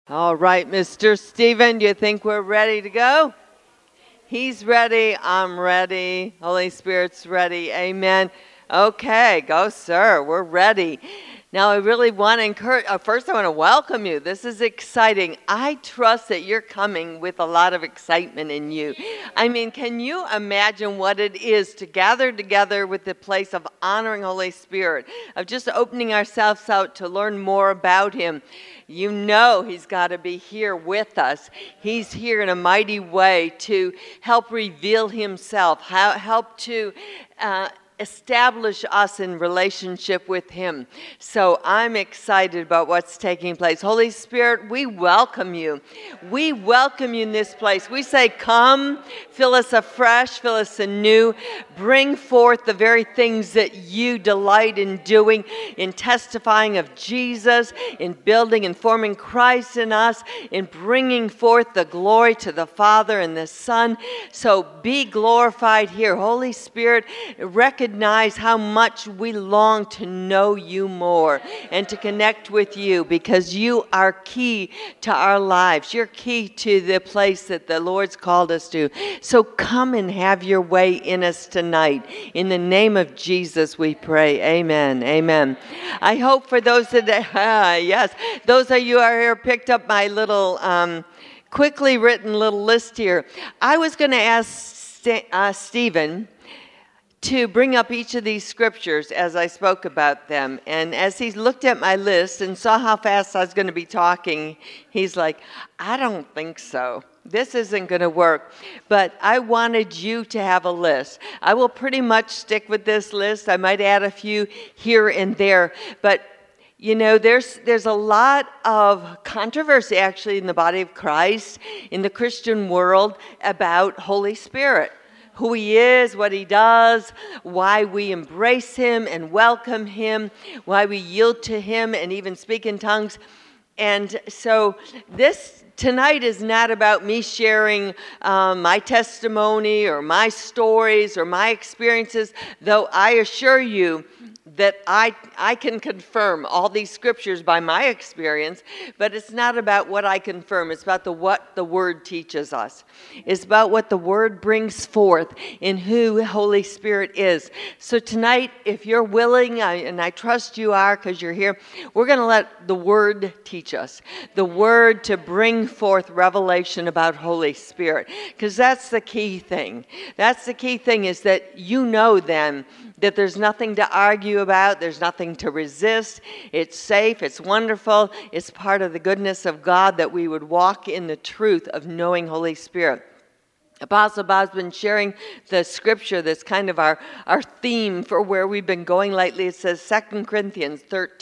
All right, Mr. Stephen, do you think we're ready to go? He's ready. I'm ready. Holy Spirit's ready. Amen. Okay, go, sir. We're ready. Now, I really want to encourage, first I want to welcome you. This is exciting. I trust that you're coming with a lot of excitement in you. I mean, can you imagine what it is to gather together with the place of honoring Holy Spirit, of just opening ourselves out to learn more about Him? You know He's got to be here with us. He's here in a mighty way to help reveal Himself, help to establish us in relationship with Him. So I'm excited about what's taking place. Holy Spirit, we welcome you. We welcome you in this place. We say, come, fill us afresh, fill us anew, bring forth the very things that you delight in doing, in testifying of Jesus, in building and forming Christ in us, in bringing forth the glory to the Father and the Son. So be glorified here. Holy Spirit, recognize how much we long to know you more and to connect with you, because you are key to our lives. You're key to the place that the Lord's called us to. So come and have your way in us tonight. In the name of Jesus we pray. Amen. Amen. I hope for those that, yes, those of you who are here picked up my little quickly written little list here. I was going to ask Stephen to bring up each of these scriptures as I spoke about them. And as he looked at my list and saw how fast I was going to be talking, he's like, I don't think so. This isn't going to work. But I wanted you to have a list. I will pretty much stick with this list. I might add a few here and there. But you know, there's a lot of controversy actually in the body of Christ, in the Christian world, about Holy Spirit. Who He is, what He does, why we embrace Him and welcome Him, why we yield to Him and even speak in tongues. And so this tonight is not about me sharing my testimony or my stories or my experiences, though I assure you that I can confirm all these scriptures by my experience, but it's not about what I confirm. It's about what the Word teaches us. It's about what the Word brings forth in who Holy Spirit is. So tonight, if you're willing, and I trust you are because you're here, we're going to let the Word teach us. The Word to bring forth revelation about Holy Spirit, because that's the key thing. That's the key thing, is that you know then that there's nothing to argue about, there's nothing to resist. It's safe, it's wonderful, it's part of the goodness of God that we would walk in the truth of knowing Holy Spirit. Apostle Bob's been sharing the scripture that's kind of our theme for where we've been going lately. It says 2 Corinthians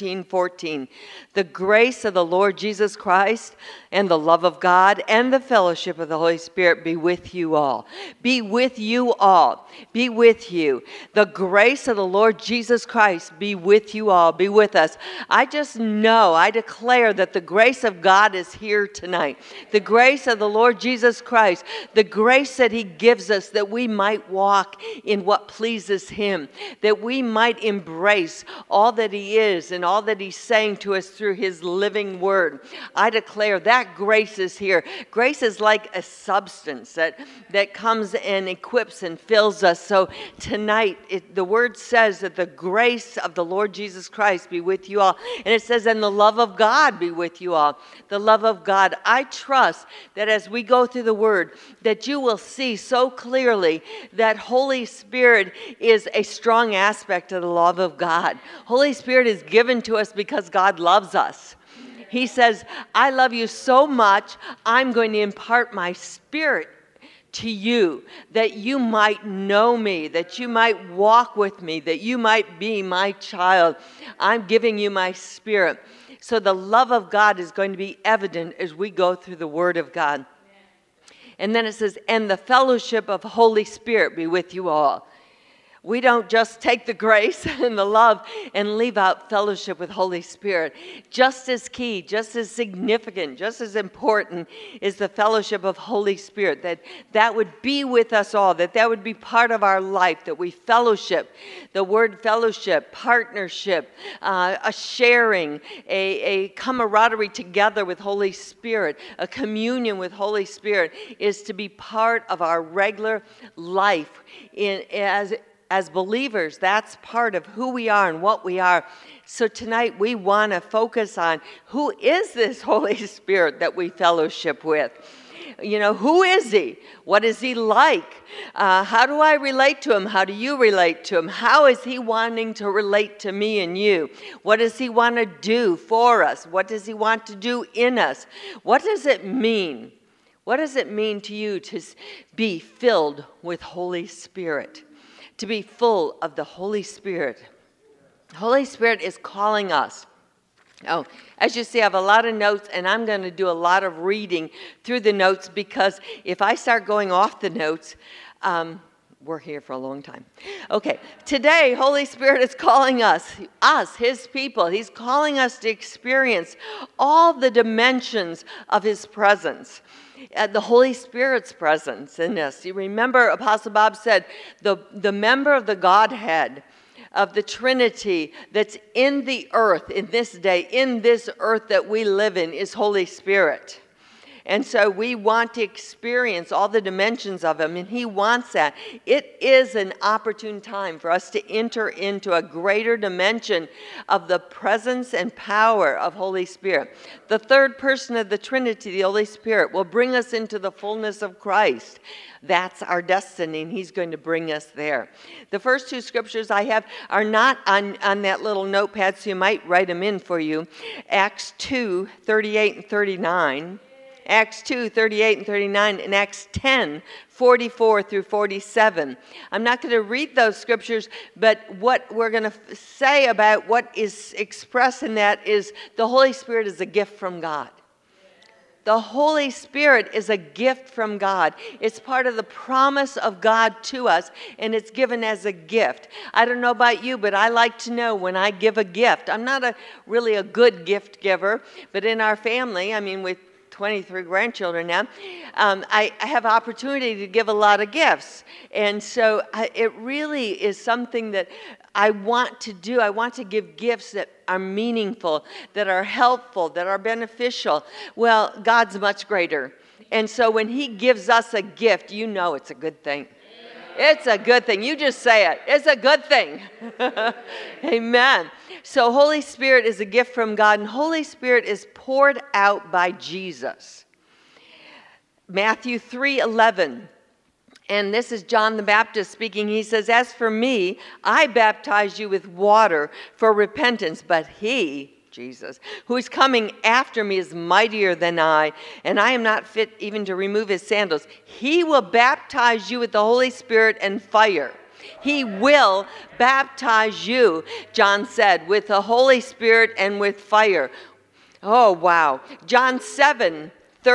13:14. The grace of the Lord Jesus Christ and the love of God and the fellowship of the Holy Spirit be with you all. Be with you all. Be with you. The grace of the Lord Jesus Christ be with you all. Be with us. I just know, I declare that the grace of God is here tonight. The grace of the Lord Jesus Christ, the grace that He gives us that we might walk in what pleases Him, that we might embrace all that He is and all that He's saying to us through His living Word. I declare that grace is here. Grace is like a substance that comes and equips and fills us. So tonight, the Word says that the grace of the Lord Jesus Christ be with you all. And it says, and the love of God be with you all. The love of God. I trust that as we go through the Word, that you will see so clearly that Holy Spirit is a strong aspect of the love of God. Holy Spirit is given to us because God loves us. He says, I love you so much, I'm going to impart my Spirit to you, that you might know me, that you might walk with me, that you might be my child. I'm giving you my Spirit. So the love of God is going to be evident as we go through the Word of God. And then it says, and the fellowship of Holy Spirit be with you all. We don't just take the grace and the love and leave out fellowship with Holy Spirit. Just as key, just as significant, just as important is the fellowship of Holy Spirit, that would be with us all, that would be part of our life, that we fellowship. The word fellowship, partnership, a sharing, a camaraderie together with Holy Spirit, a communion with Holy Spirit is to be part of our regular life as believers. That's part of who we are and what we are. So tonight we want to focus on who is this Holy Spirit that we fellowship with. Who is he? What is he like? How do I relate to him? How do you relate to him? How is he wanting to relate to me and you? What does he want to do for us? What does he want to do in us? What does it mean? What does it mean to you to be filled with Holy Spirit? To be full of the Holy Spirit. Holy Spirit is calling us. Oh, as you see, I have a lot of notes, and I'm going to do a lot of reading through the notes, because if I start going off the notes, we're here for a long time. Okay, today, Holy Spirit is calling us, his people. He's calling us to experience all the dimensions of his presence. The Holy Spirit's presence in us. You remember Apostle Bob said, the member of the Godhead, of the Trinity that's in the earth, in this day, in this earth that we live in, is Holy Spirit. And so we want to experience all the dimensions of him, and he wants that. It is an opportune time for us to enter into a greater dimension of the presence and power of Holy Spirit. The third person of the Trinity, the Holy Spirit, will bring us into the fullness of Christ. That's our destiny, and he's going to bring us there. The first two scriptures I have are not on that little notepad, so you might write them in for you. Acts 2, 38 and 39. Acts 2, 38 and 39, and Acts 10, 44 through 47. I'm not going to read those scriptures, but what we're going to say about what is expressed in that is the Holy Spirit is a gift from God. The Holy Spirit is a gift from God. It's part of the promise of God to us, and it's given as a gift. I don't know about you, but I like to know when I give a gift. I'm not really a good gift giver, but in our family, with 23 grandchildren now, I have opportunity to give a lot of gifts. And so it really is something that I want to do. I want to give gifts that are meaningful, that are helpful, that are beneficial. Well, God's much greater. And so when he gives us a gift, it's a good thing. It's a good thing. You just say it. It's a good thing. Amen. So Holy Spirit is a gift from God, and Holy Spirit is poured out by Jesus. Matthew 3:11. And this is John the Baptist speaking. He says, "As for me, I baptize you with water for repentance, but he," Jesus, "who is coming after me is mightier than I, and I am not fit even to remove his sandals. He will baptize you with the Holy Spirit and fire." He will baptize you, John said, with the Holy Spirit and with fire. Oh, wow. John 7,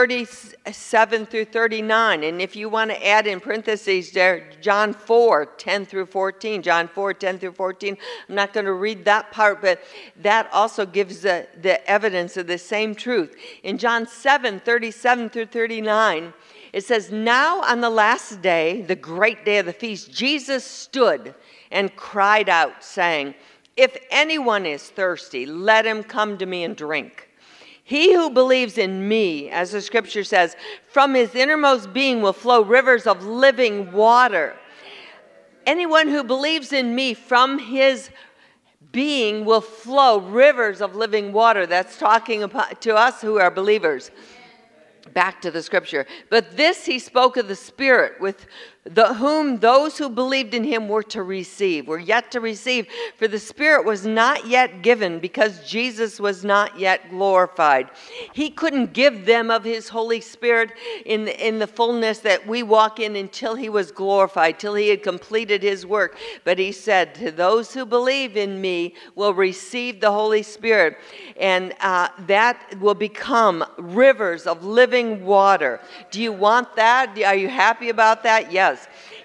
37 through 39. And if you want to add in parentheses there, John 4, 10 through 14. John 4, 10 through 14. I'm not going to read that part, but that also gives the evidence of the same truth. In John 7, 37 through 39, it says, "Now on the last day, the great day of the feast, Jesus stood and cried out, saying, 'If anyone is thirsty, let him come to me and drink. He who believes in me,' as the scripture says, 'from his innermost being will flow rivers of living water.'" Anyone who believes in me, from his being will flow rivers of living water. That's talking to us who are believers. Back to the scripture. "But this he spoke of the Spirit, with whom those who believed in him were yet to receive. For the Spirit was not yet given, because Jesus was not yet glorified." He couldn't give them of his Holy Spirit in the fullness that we walk in until he was glorified, till he had completed his work. But he said, "To those who believe in me will receive the Holy Spirit." And that will become rivers of living water. Do you want that? Are you happy about that? Yes.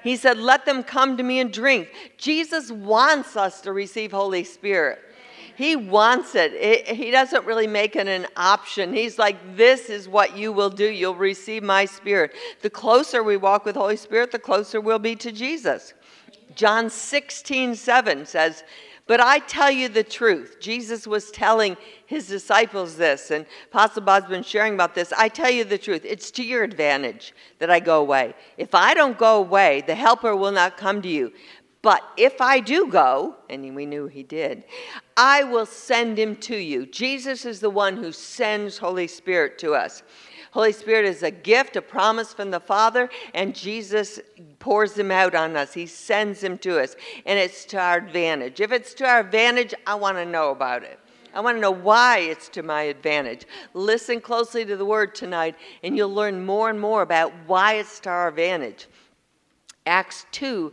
He said, let them come to me and drink. Jesus wants us to receive Holy Spirit. He wants it. He doesn't really make it an option. He's like, this is what you will do. You'll receive my Spirit. The closer we walk with Holy Spirit, the closer we'll be to Jesus. John 16:7 says, but I tell you the truth. Jesus was telling his disciples this, and Apostle Bob's been sharing about this. I tell you the truth. It's to your advantage that I go away. If I don't go away, the Helper will not come to you. But if I do go, and we knew he did, I will send him to you. Jesus is the one who sends Holy Spirit to us. Holy Spirit is a gift, a promise from the Father, and Jesus pours him out on us. He sends him to us, and it's to our advantage. If it's to our advantage, I want to know about it. I want to know why it's to my advantage. Listen closely to the word tonight, and you'll learn more and more about why it's to our advantage. Acts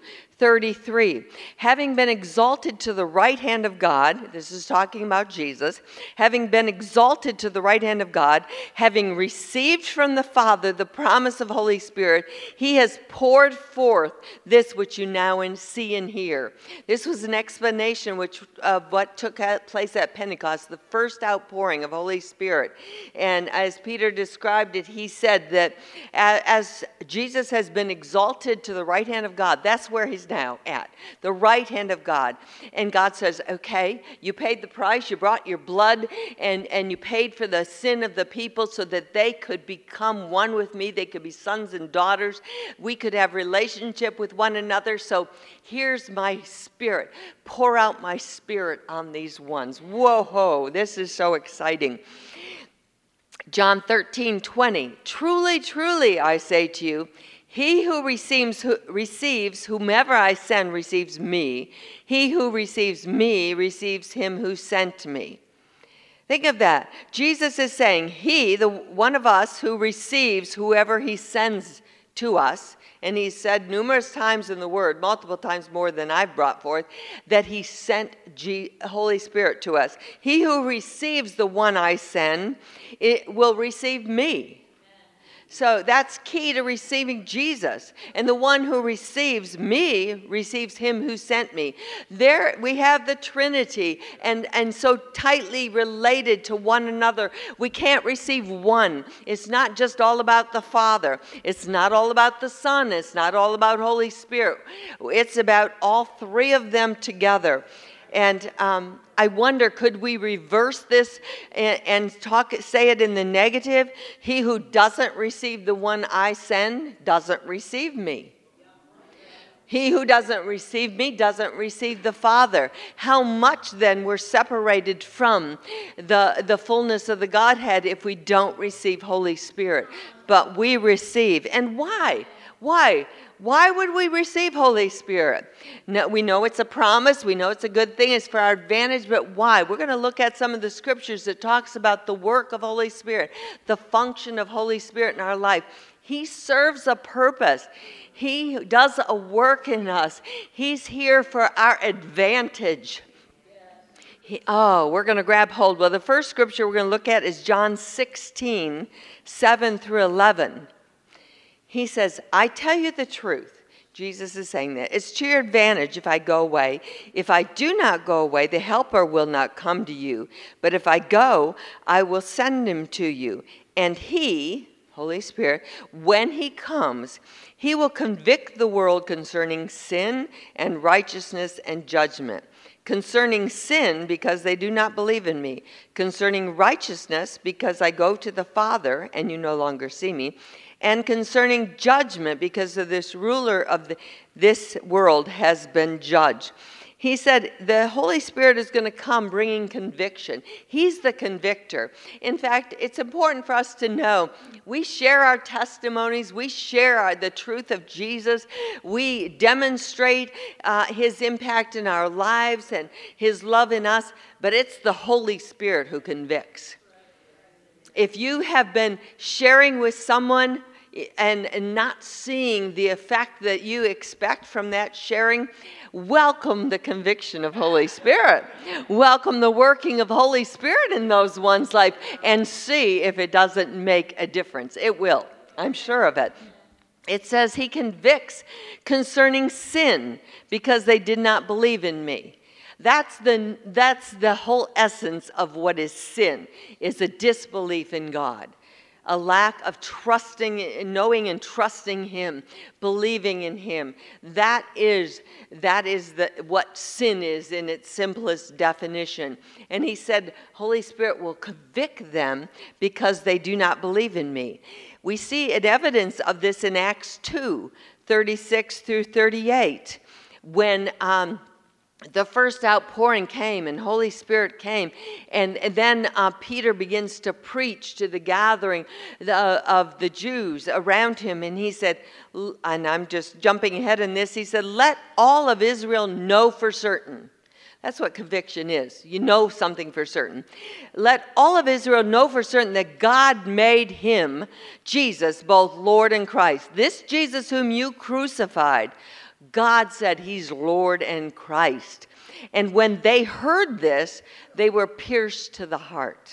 2:33, having been exalted to the right hand of God, this is talking about Jesus, having been exalted to the right hand of God, having received from the Father the promise of Holy Spirit, he has poured forth this which you now see and hear. This was an explanation of what took place at Pentecost, the first outpouring of Holy Spirit. And as Peter described it, he said that as Jesus has been exalted to the right hand of God, that's where he's now at, the right hand of God. And God says, okay, you paid the price, you brought your blood, and you paid for the sin of the people so that they could become one with me. They could be sons and daughters. We could have relationship with one another. So here's my Spirit. Pour out my Spirit on these ones. Whoa, this is so exciting. John 13:20, truly, truly, I say to you, he who receives whomever I send receives me. He who receives me receives him who sent me. Think of that. Jesus is saying he, the one of us who receives whoever he sends to us, and he said numerous times in the Word, multiple times more than I've brought forth, that he sent Holy Spirit to us. He who receives the one I send, it will receive me. So that's key to receiving Jesus. And the one who receives me receives him who sent me. There we have the Trinity and so tightly related to one another. We can't receive one. It's not just all about the Father. It's not all about the Son. It's not all about Holy Spirit. It's about all three of them together. And I wonder, could we reverse this and say it in the negative? He who doesn't receive the one I send doesn't receive me. He who doesn't receive me doesn't receive the Father. How much then we're separated from the fullness of the Godhead if we don't receive Holy Spirit. But we receive. And why? Why? Why would we receive Holy Spirit? No, we know it's a promise. We know it's a good thing. It's for our advantage. But why? We're going to look at some of the scriptures that talks about the work of Holy Spirit, the function of Holy Spirit in our life. He serves a purpose. He does a work in us. He's here for our advantage. We're going to grab hold. Well, the first scripture we're going to look at is John 16:7-11. He says, I tell you the truth. Jesus is saying that. It's to your advantage if I go away. If I do not go away, the Helper will not come to you. But if I go, I will send him to you. And he, Holy Spirit, when he comes, he will convict the world concerning sin and righteousness and judgment. Concerning sin, because they do not believe in me. Concerning righteousness, because I go to the Father and you no longer see me. And concerning judgment, because of this ruler of this world has been judged. He said the Holy Spirit is going to come bringing conviction. He's the convictor. In fact, it's important for us to know we share our testimonies. We share the truth of Jesus. We demonstrate his impact in our lives and his love in us. But it's the Holy Spirit who convicts. If you have been sharing with someone and not seeing the effect that you expect from that sharing, welcome the conviction of Holy Spirit. Welcome the working of Holy Spirit in those one's life and see if it doesn't make a difference. It will. I'm sure of it. It says he convicts concerning sin because they did not believe in me. That's the whole essence of what is sin, is a disbelief in God. A lack of trusting, knowing and trusting him, believing in him. That is what sin is in its simplest definition. And he said, Holy Spirit will convict them because they do not believe in me. We see an evidence of this in Acts 2, 36 through 38, when the first outpouring came and Holy Spirit came, and then Peter begins to preach to the gathering of the Jews around him, and he said, and I'm just jumping ahead in this, he said, let all of Israel know for certain. That's what conviction is. You know something for certain. Let all of Israel know for certain that God made him, Jesus, both Lord and Christ. This Jesus whom you crucified, God said he's Lord and Christ. And when they heard this, they were pierced to the heart.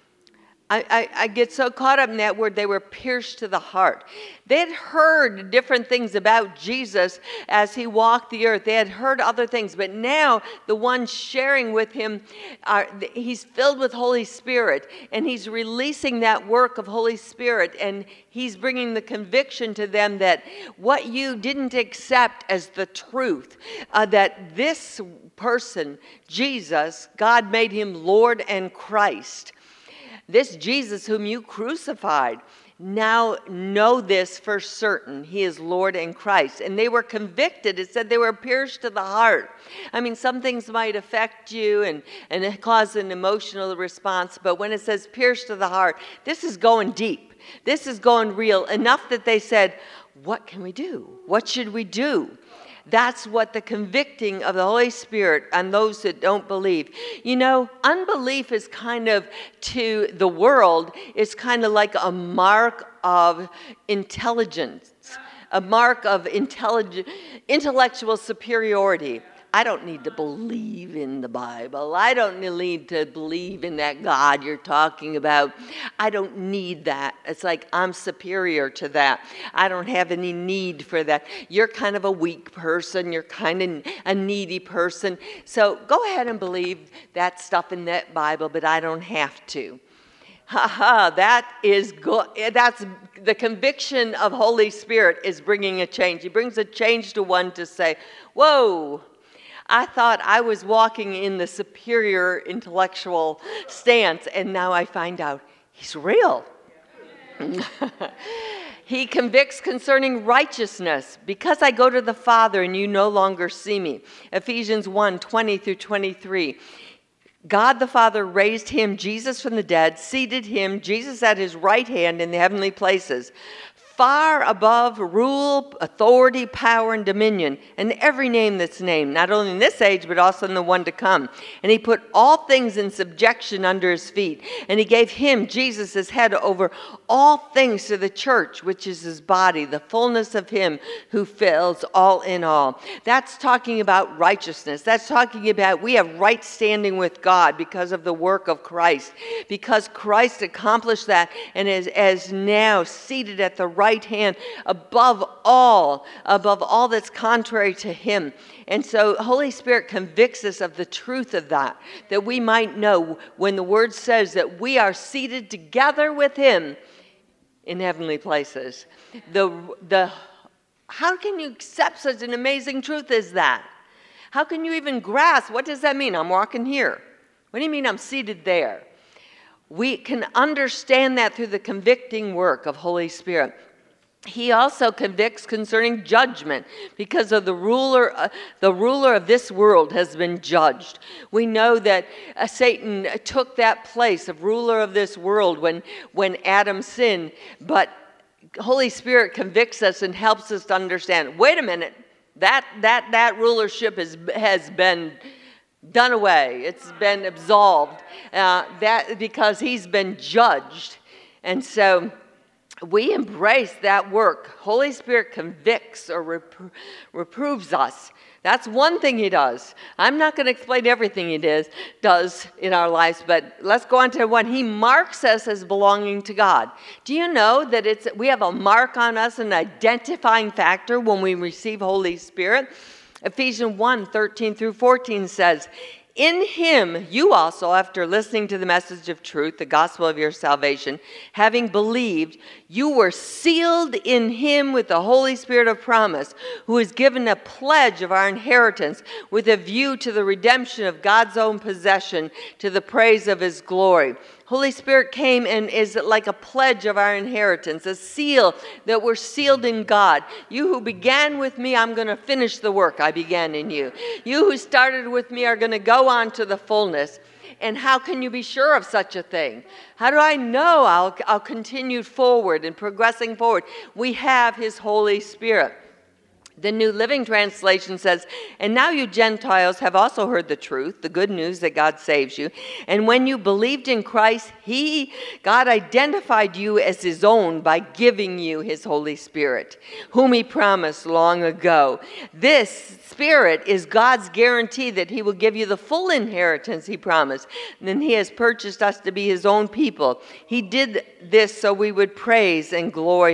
I get so caught up in that word, they were pierced to the heart. They had heard different things about Jesus as he walked the earth. They had heard other things, but now the ones sharing with him, he's filled with Holy Spirit, and he's releasing that work of Holy Spirit, and he's bringing the conviction to them that what you didn't accept as the truth, that this person, Jesus, God made him Lord and Christ. This Jesus whom you crucified, now know this for certain. He is Lord and Christ. And they were convicted. It said they were pierced to the heart. I mean, some things might affect you and it cause an emotional response. But when it says pierced to the heart, this is going deep. This is going real. Enough that they said, what can we do? What should we do? That's what the convicting of the Holy Spirit on those that don't believe. You know, unbelief is kind of, to the world, is kind of like a mark of intelligence, a mark of intellectual superiority. I don't need to believe in the Bible. I don't need to believe in that God you're talking about. I don't need that. It's like I'm superior to that. I don't have any need for that. You're kind of a weak person. You're kind of a needy person. So go ahead and believe that stuff in that Bible, but I don't have to. That is good. That's the conviction of Holy Spirit is bringing a change. He brings a change to one to say, whoa, I thought I was walking in the superior intellectual stance, and now I find out he's real. He convicts concerning righteousness. Because I go to the Father and you no longer see me. Ephesians 1, 20 through 23. God the Father raised him, Jesus, from the dead, seated him, Jesus, at his right hand in the heavenly places, far above rule, authority, power, and dominion, and every name that's named, not only in this age, but also in the one to come. And he put all things in subjection under his feet. And he gave him, Jesus, as head over all things to the church, which is his body, the fullness of him who fills all in all. That's talking about righteousness. That's talking about we have right standing with God because of the work of Christ. Because Christ accomplished that and is now seated at the right hand above all that's contrary to him. And so Holy Spirit convicts us of the truth of that we might know when the word says that we are seated together with him in heavenly places. How can you accept such an amazing truth as that? How can you even grasp? What does that mean? I'm walking here. What do you mean I'm seated there? We can understand that through the convicting work of Holy Spirit. He also convicts concerning judgment because of the ruler of this world has been judged. We know that Satan took that place of ruler of this world when Adam sinned, but Holy Spirit convicts us and helps us to understand, wait a minute, that rulership has been done away. It's been absolved because he's been judged. And so we embrace that work. Holy Spirit convicts or reproves us That's one thing he does. I'm not going to explain everything he does in our lives, but let's go on to one. He marks us as belonging to God. Do you know that we have a mark on us, an identifying factor when we receive Holy Spirit? Ephesians 1:13-14 says, in him, you also, after listening to the message of truth, the gospel of your salvation, having believed, you were sealed in him with the Holy Spirit of promise, who is given a pledge of our inheritance with a view to the redemption of God's own possession to the praise of his glory. Holy Spirit came and is like a pledge of our inheritance, a seal that we're sealed in God. You who began with me, I'm going to finish the work I began in you. You who started with me are going to go on to the fullness. And how can you be sure of such a thing? How do I know I'll continue forward and progressing forward? We have his Holy Spirit. The New Living Translation says, and now you Gentiles have also heard the truth, the good news that God saves you. And when you believed in Christ, God identified you as his own by giving you his Holy Spirit, whom he promised long ago. This Spirit is God's guarantee that he will give you the full inheritance he promised. And then he has purchased us to be his own people. He did this so we would praise and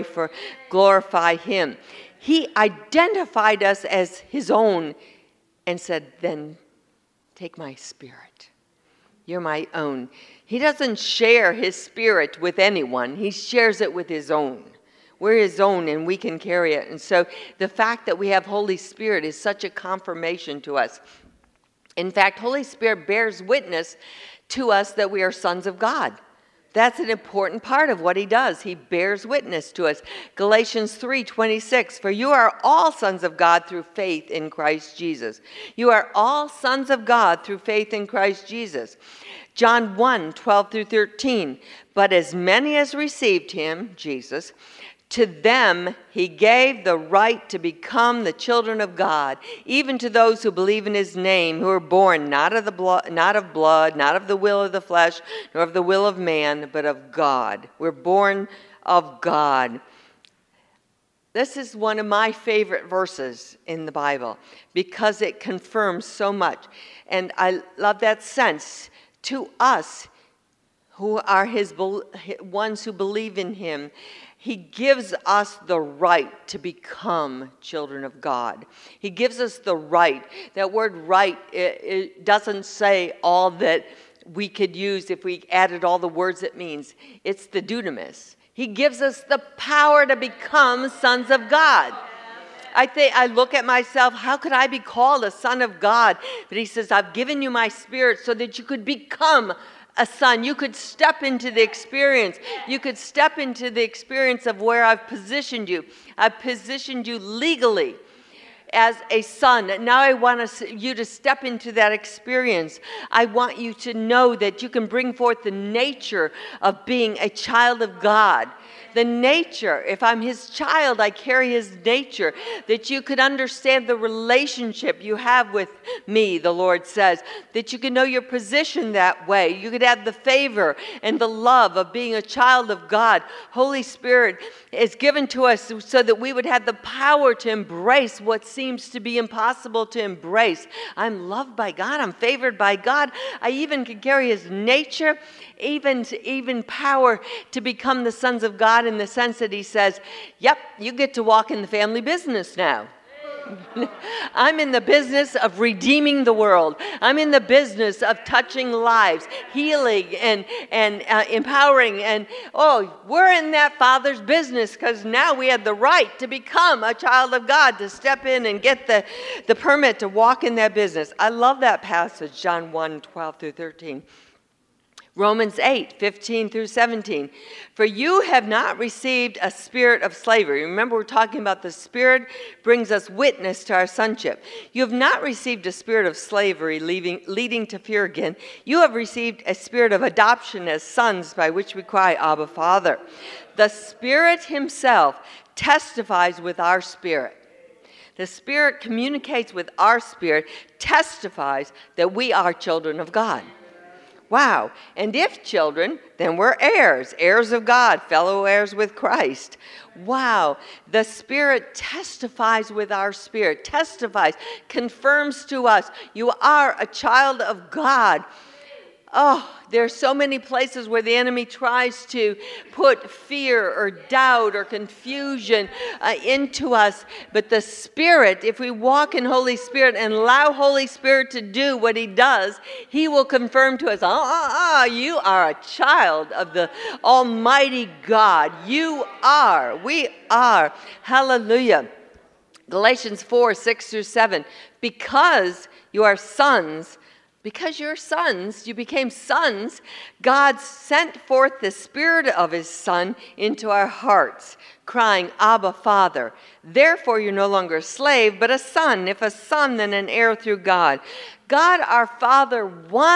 glorify him. He identified us as his own and said, then take my spirit. You're my own. He doesn't share his spirit with anyone. He shares it with his own. We're his own and we can carry it. And so the fact that we have Holy Spirit is such a confirmation to us. In fact, Holy Spirit bears witness to us that we are sons of God. That's an important part of what he does. He bears witness to us. Galatians 3:26, for you are all sons of God through faith in Christ Jesus. You are all sons of God through faith in Christ Jesus. John 1:12-13, but as many as received him, Jesus, to them he gave the right to become the children of God, even to those who believe in his name, who are born not of blood, not of the will of the flesh, nor of the will of man, but of God. We're born of God. This is one of my favorite verses in the Bible because it confirms so much. And I love that sense. To us, who are his ones who believe in him, he gives us the right to become children of God. He gives us the right. That word right, it doesn't say all that we could use if we added all the words it means. It's the dunamis. He gives us the power to become sons of God. I look at myself, how could I be called a son of God? But he says, I've given you my spirit so that you could become a son. You could step into the experience. You could step into the experience of where I've positioned you. I've positioned you legally as a son. Now I want you to step into that experience. I want you to know that you can bring forth the nature of being a child of God. The nature, if I'm his child, I carry his nature, that you could understand the relationship you have with me, the Lord says, that you can know your position that way. You could have the favor and the love of being a child of God. Holy Spirit is given to us so that we would have the power to embrace what seems to be impossible to embrace. I'm loved by God. I'm favored by God. I even can carry his nature, even power to become the sons of God, in the sense that he says, yep, you get to walk in the family business now. I'm in the business of redeeming the world. I'm in the business of touching lives, healing and empowering. And we're in that Father's business because now we have the right to become a child of God, to step in and get the permit to walk in that business. I love that passage, John 1:12-13. Romans 8:15-17. For you have not received a spirit of slavery. Remember, we're talking about the Spirit brings us witness to our sonship. You have not received a spirit of slavery leading to fear again. You have received a spirit of adoption as sons, by which we cry, Abba, Father. The Spirit himself testifies with our spirit. The Spirit communicates with our spirit, testifies that we are children of God. Wow. And if children, then we're heirs, heirs of God, fellow heirs with Christ. Wow. The Spirit testifies with our spirit, testifies, confirms to us, you are a child of God. Oh, there's so many places where the enemy tries to put fear or doubt or confusion into us. But the Spirit, if we walk in Holy Spirit and allow Holy Spirit to do what He does, He will confirm to us, you are a child of the Almighty God. We are. Hallelujah. Galatians 4:6-7. Because you're sons, you became sons, God sent forth the Spirit of His Son into our hearts, crying, Abba, Father. Therefore you're no longer a slave, but a son. If a son, then an heir through God. God, our Father,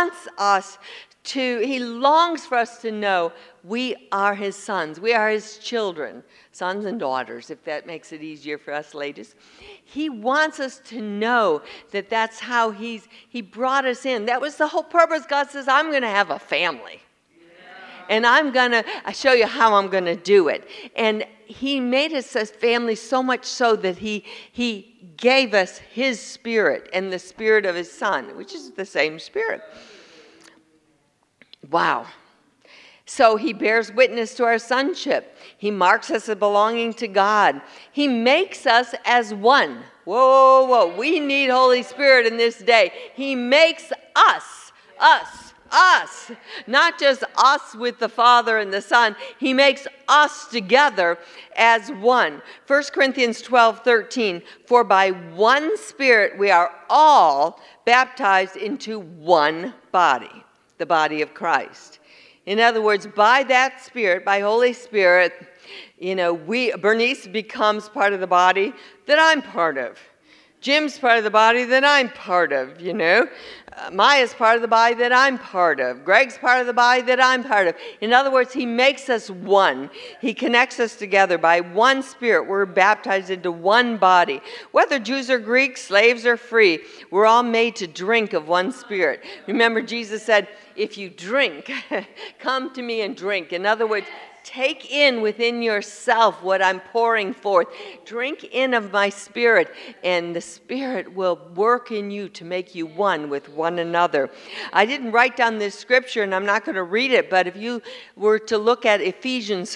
He longs for us to know we are His sons. We are His children, sons and daughters, if that makes it easier for us ladies. He wants us to know that that's how He brought us in. That was the whole purpose. God says, I'm going to have a family. And I'm going to show you how I'm going to do it. And He made us a family so much so that He gave us His Spirit and the Spirit of His Son, which is the same Spirit. Wow. So He bears witness to our sonship. He marks us as belonging to God. He makes us as one. Whoa. We need Holy Spirit in this day. He makes us. Not just us with the Father and the Son. He makes us together as one. 1 Corinthians 12:13. For by one Spirit we are all baptized into one body, the body of Christ. In other words, by that Spirit, by Holy Spirit, Bernice becomes part of the body that I'm part of. Jim's part of the body that I'm part of, Maya's part of the body that I'm part of. Greg's part of the body that I'm part of. In other words, He makes us one. He connects us together by one Spirit. We're baptized into one body. Whether Jews or Greeks, slaves or free, we're all made to drink of one Spirit. Remember, Jesus said, if you drink, come to me and drink. In other words, take in within yourself what I'm pouring forth. Drink in of my Spirit, and the Spirit will work in you to make you one with one another. I didn't write down this scripture, and I'm not going to read it, but if you were to look at Ephesians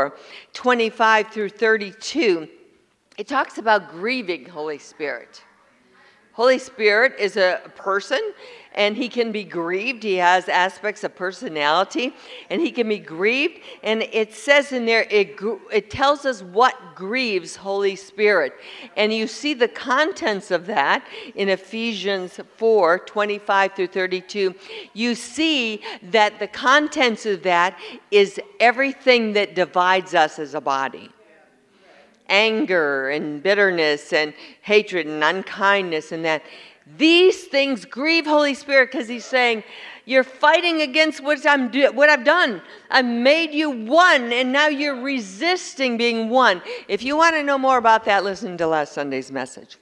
4:25-32, it talks about grieving Holy Spirit. Holy Spirit is a person, and He can be grieved. He has aspects of personality, and He can be grieved. And it says in there, it tells us what grieves Holy Spirit. And you see the contents of that in Ephesians 4:25-32. You see that the contents of that is everything that divides us as a body. Anger and bitterness and hatred and unkindness and that. These things grieve Holy Spirit because He's saying, you're fighting against what I've done. I've made you one, and now you're resisting being one. If you want to know more about that, listen to last Sunday's message.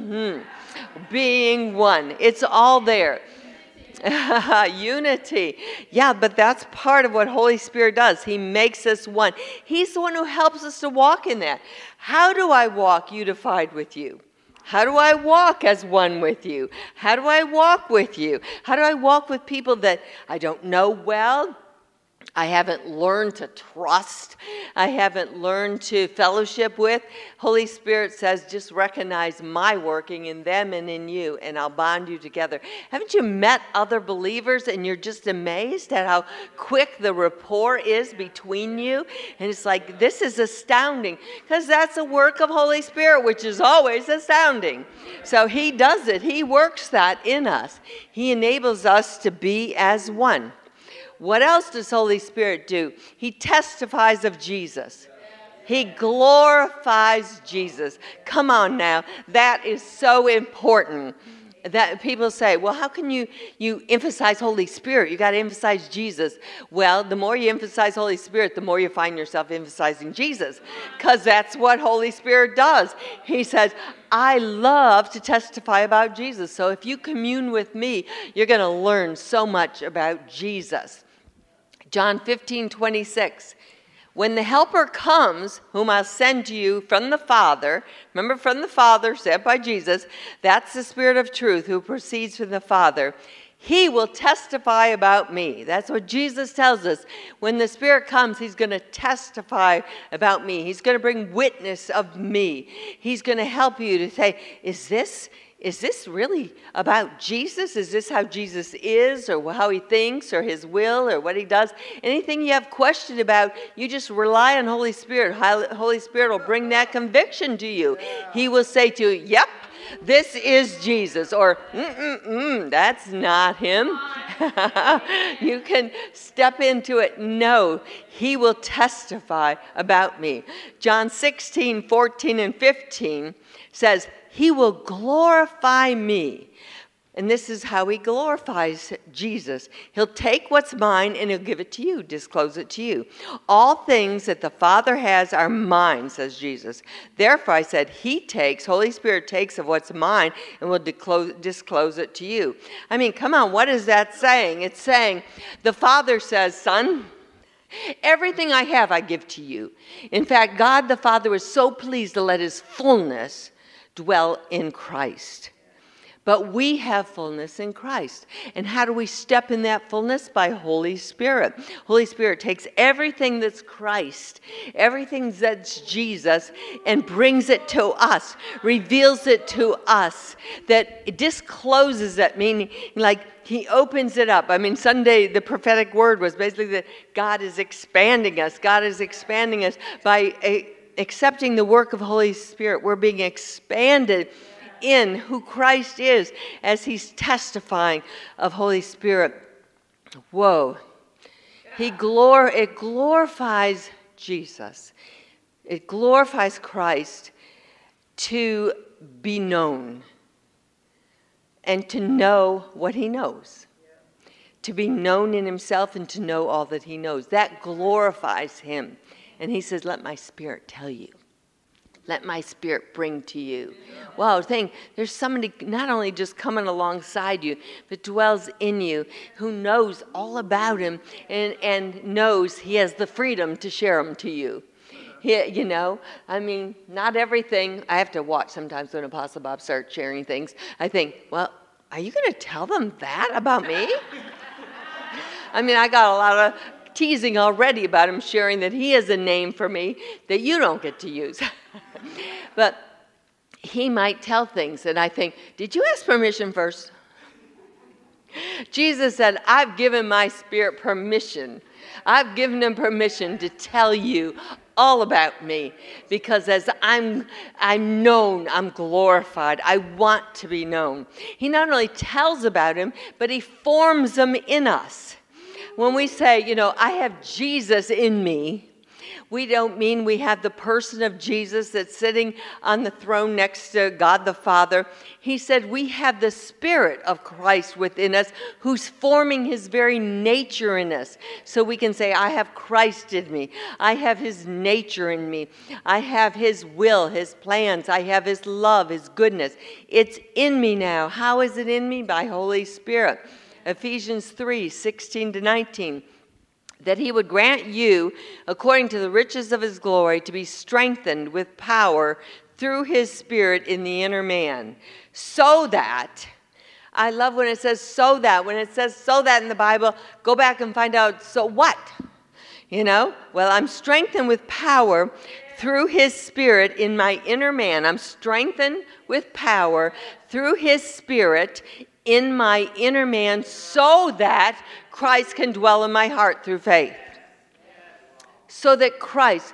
Being one. It's all there. Unity. Yeah, but that's part of what Holy Spirit does. He makes us one. He's the one who helps us to walk in that. How do I walk unified with you? How do I walk as one with you? How do I walk with you? How do I walk with people that I don't know well? I haven't learned to trust. I haven't learned to fellowship with. Holy Spirit says, just recognize my working in them and in you, and I'll bond you together. Haven't you met other believers and you're just amazed at how quick the rapport is between you? And it's like, this is astounding, because that's a work of Holy Spirit, which is always astounding. So He does it. He works that in us. He enables us to be as one. What else does Holy Spirit do? He testifies of Jesus. He glorifies Jesus. Come on now. That is so important. that people say, well, how can you emphasize Holy Spirit? You got to emphasize Jesus. Well, the more you emphasize Holy Spirit, the more you find yourself emphasizing Jesus, because that's what Holy Spirit does. He says, I love to testify about Jesus. So if you commune with me, you're going to learn so much about Jesus. John 15:26. When the Helper comes, whom I'll send to you from the Father, remember from the Father, sent by Jesus, that's the Spirit of truth who proceeds from the Father. He will testify about me. That's what Jesus tells us. When the Spirit comes, he's going to testify about me. He's going to bring witness of me. He's going to help you to say, is this really about Jesus? Is this how Jesus is, or how he thinks, or his will, or what he does? Anything you have question about, you just rely on Holy Spirit. Holy Spirit will bring that conviction to you. He will say to you, yep, this is Jesus, or that's not him. You can step into it. No, he will testify about me. John 16:14 and 15 says, he will glorify me. And this is how he glorifies Jesus. He'll take what's mine and he'll give it to you, disclose it to you. All things that the Father has are mine, says Jesus. Therefore, I said, Holy Spirit takes of what's mine and will disclose it to you. I mean, come on, what is that saying? It's saying, the Father says, son, everything I have, I give to you. In fact, God the Father was so pleased to let his fullness dwell in Christ. But we have fullness in Christ. And how do we step in that fullness? By Holy Spirit. Holy Spirit takes everything that's Christ, everything that's Jesus, and brings it to us, reveals it to us, that it discloses it, meaning like he opens it up. I mean, Sunday, the prophetic word was basically that God is expanding us. God is expanding us by accepting the work of Holy Spirit. We're being expanded in who Christ is as he's testifying of Holy Spirit. Whoa. It glorifies Jesus. It glorifies Christ to be known and to know what he knows. To be known in himself and to know all that he knows. That glorifies him. And he says, let my Spirit tell you. Let my Spirit bring to you. Wow, there's somebody not only just coming alongside you, but dwells in you, who knows all about him and knows he has the freedom to share him to you. I mean, not everything. I have to watch sometimes when Apostle Bob starts sharing things. I think, well, are you going to tell them that about me? I mean, I got a lot of teasing already about him sharing that he has a name for me that you don't get to use. But he might tell things, and I think, did you ask permission first? Jesus said, I've given my Spirit permission. I've given him permission to tell you all about me, because as I'm known, I'm glorified. I want to be known. He not only tells about him, but he forms them in us. When we say, I have Jesus in me, we don't mean we have the person of Jesus that's sitting on the throne next to God the Father. He said we have the Spirit of Christ within us, who's forming his very nature in us. So we can say, I have Christ in me. I have his nature in me. I have his will, his plans. I have his love, his goodness. It's in me now. How is it in me? By Holy Spirit. Ephesians 3:16-19, that he would grant you, according to the riches of his glory, to be strengthened with power through his Spirit in the inner man, so that, I love when it says so that. When it says so that in the Bible, go back and find out, so what? Well, I'm strengthened with power through his Spirit in my inner man. I'm strengthened with power through his Spirit in my inner man, so that Christ can dwell in my heart through faith. So that Christ,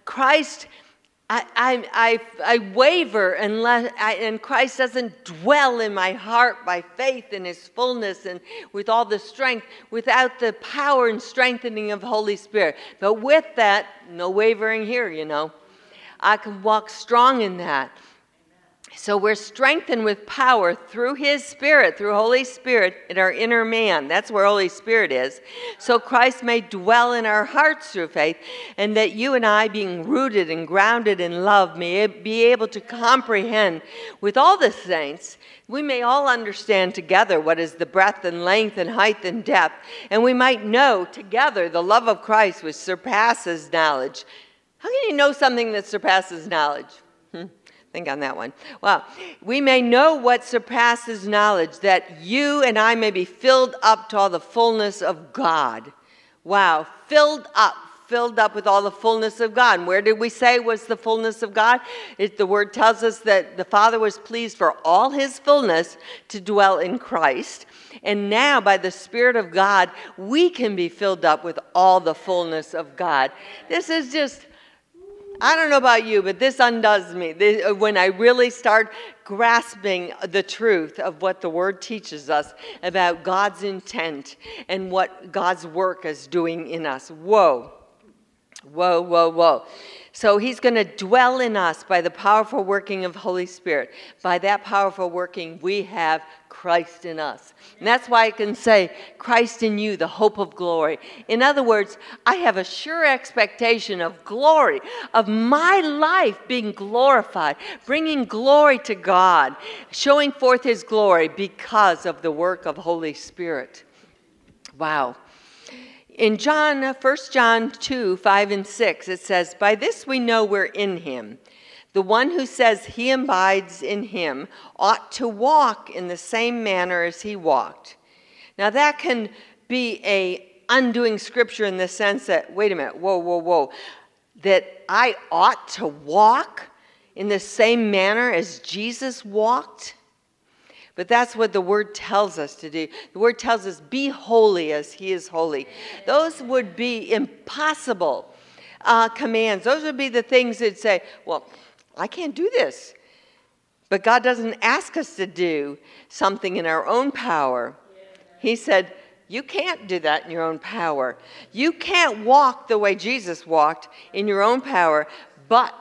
I waver and Christ doesn't dwell in my heart by faith in his fullness and with all the strength, without the power and strengthening of the Holy Spirit. But with that, no wavering here, I can walk strong in that. So we're strengthened with power through his Spirit, through Holy Spirit in our inner man. That's where Holy Spirit is. So Christ may dwell in our hearts through faith, and that you and I, being rooted and grounded in love, may be able to comprehend with all the saints. We may all understand together what is the breadth and length and height and depth, and we might know together the love of Christ which surpasses knowledge. How can you know something that surpasses knowledge? Think on that one. Well, we may know what surpasses knowledge, that you and I may be filled up to all the fullness of God. Wow, filled up with all the fullness of God. And where did we say was the fullness of God? The word tells us that the Father was pleased for all his fullness to dwell in Christ. And now, by the Spirit of God, we can be filled up with all the fullness of God. This is just... I don't know about you, but this undoes me. When I really start grasping the truth of what the Word teaches us about God's intent and what God's work is doing in us. Whoa. Whoa, whoa, whoa. So he's going to dwell in us by the powerful working of Holy Spirit. By that powerful working, we have Christ in us. And that's why I can say, Christ in you, the hope of glory. In other words, I have a sure expectation of glory, of my life being glorified, bringing glory to God, showing forth his glory because of the work of Holy Spirit. Wow. In 1 John 2, 5 and 6, it says, by this we know we're in him. The one who says he abides in him ought to walk in the same manner as he walked. Now that can be a undoing scripture in the sense that, wait a minute, whoa, that I ought to walk in the same manner as Jesus walked? But that's what the Word tells us to do. The Word tells us, be holy as he is holy. Those would be impossible commands. Those would be the things that say, well, I can't do this. But God doesn't ask us to do something in our own power. He said, you can't do that in your own power. You can't walk the way Jesus walked in your own power, but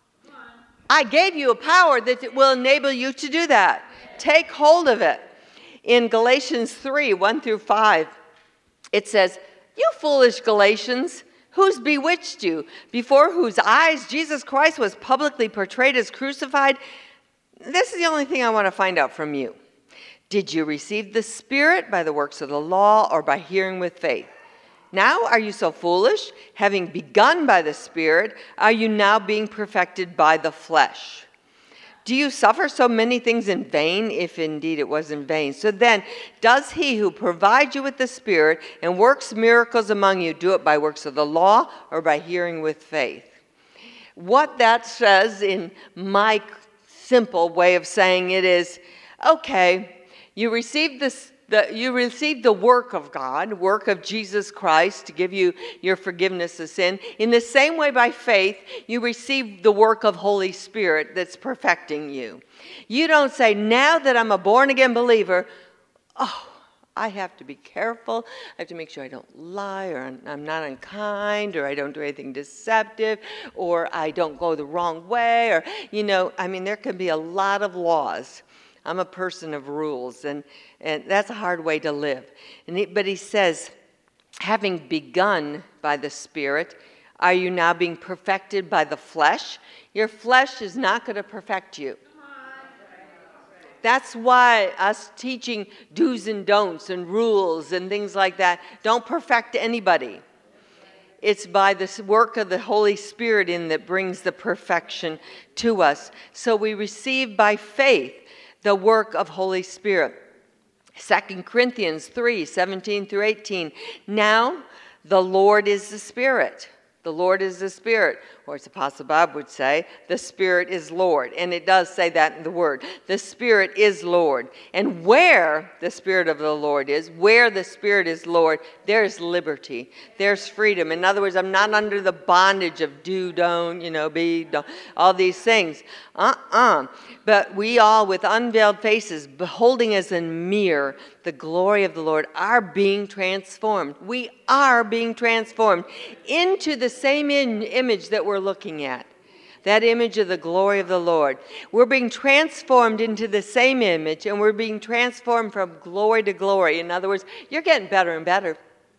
I gave you a power that will enable you to do that. Take hold of it. In Galatians 3, 1 through 5, it says, you foolish Galatians, who's bewitched you, before whose eyes Jesus Christ was publicly portrayed as crucified? This is the only thing I want to find out from you. Did you receive the Spirit by the works of the law or by hearing with faith? Now are you so foolish? Having begun by the Spirit, are you now being perfected by the flesh? Do you suffer so many things in vain, if indeed it was in vain? So then, does he who provides you with the Spirit and works miracles among you do it by works of the law or by hearing with faith? What that says in my simple way of saying it is, okay, you received the work of God, work of Jesus Christ to give you your forgiveness of sin. In the same way, by faith, you receive the work of Holy Spirit that's perfecting you. You don't say, now that I'm a born-again believer, I have to be careful. I have to make sure I don't lie, or I'm not unkind, or I don't do anything deceptive, or I don't go the wrong way, or, there can be a lot of laws. I'm a person of rules, and that's a hard way to live. But he says, having begun by the Spirit, are you now being perfected by the flesh? Your flesh is not going to perfect you. That's why us teaching do's and don'ts and rules and things like that don't perfect anybody. It's by the work of the Holy Spirit in that brings the perfection to us. So we receive by faith the work of Holy Spirit. 2 Corinthians 3, 17 through 18. Now, the Lord is the Spirit. The Lord is the Spirit. Or as Apostle Bob would say, the Spirit is Lord. And it does say that in the Word. The Spirit is Lord. And where the Spirit of the Lord is, where the Spirit is Lord, there's liberty. There's freedom. In other words, I'm not under the bondage of do, don't, be, don't, all these things. But we all, with unveiled faces, beholding as in mirror the glory of the Lord, are being transformed. We are being transformed into the same image that we're looking at. that image of the glory of the Lord. We're being transformed into the same image, and we're being transformed from glory to glory. In other words, you're getting better and better.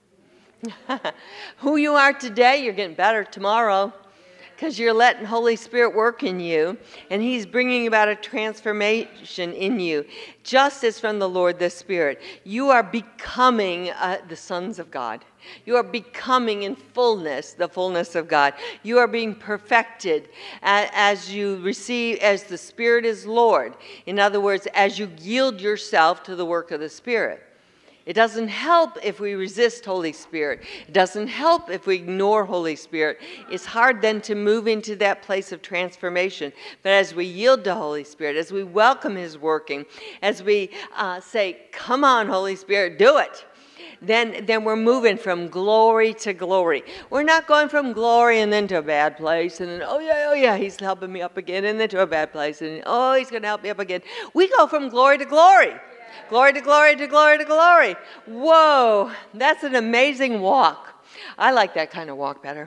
Who you are today, you're getting better tomorrow, because you're letting Holy Spirit work in you, and He's bringing about a transformation in you, just as from the Lord the Spirit. You are becoming the sons of God. You are becoming in fullness, the fullness of God. You are being perfected as you receive, as the Spirit is Lord. In other words, as you yield yourself to the work of the Spirit. It doesn't help if we resist Holy Spirit. It doesn't help if we ignore Holy Spirit. It's hard then to move into that place of transformation. But as we yield to Holy Spirit, as we welcome His working, as we say, come on, Holy Spirit, do it, then we're moving from glory to glory. We're not going from glory and then to a bad place, and then, oh yeah, He's helping me up again, and then to a bad place, and oh, He's going to help me up again. We go from glory to glory. Glory to glory to glory to glory. Whoa, that's an amazing walk. I like that kind of walk better.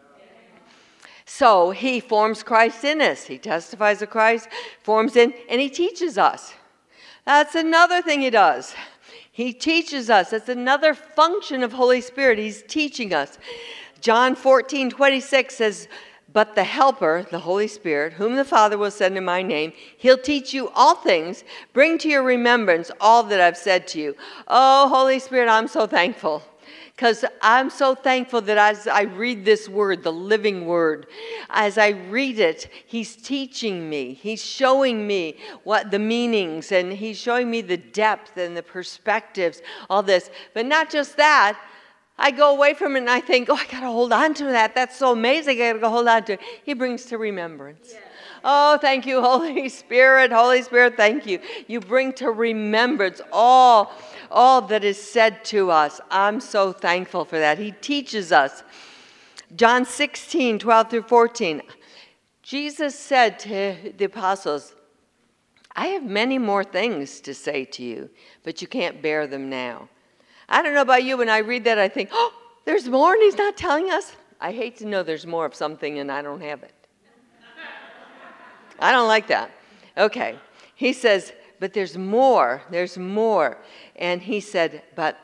So He forms Christ in us. He testifies of Christ, forms in, and He teaches us. That's another thing He does. He teaches us. That's another function of Holy Spirit. He's teaching us. John 14:26 says, but the Helper, the Holy Spirit, whom the Father will send in my name, He'll teach you all things, bring to your remembrance all that I've said to you. Oh, Holy Spirit, I'm so thankful. Because I'm so thankful that as I read this word, the living word, as I read it, He's teaching me. He's showing me what the meanings, and He's showing me the depth and the perspectives, all this. But not just that. I go away from it and I think, oh, I got to hold on to that. That's so amazing. I got to go hold on to it. He brings to remembrance. Yeah. Oh, thank you, Holy Spirit. Holy Spirit, thank you. You bring to remembrance all that is said to us. I'm so thankful for that. He teaches us. John 16:12 through 14. Jesus said to the apostles, I have many more things to say to you, but you can't bear them now. I don't know about you, when I read that, I think, oh, there's more and He's not telling us. I hate to know there's more of something and I don't have it. I don't like that. Okay. He says, but there's more. And He said, but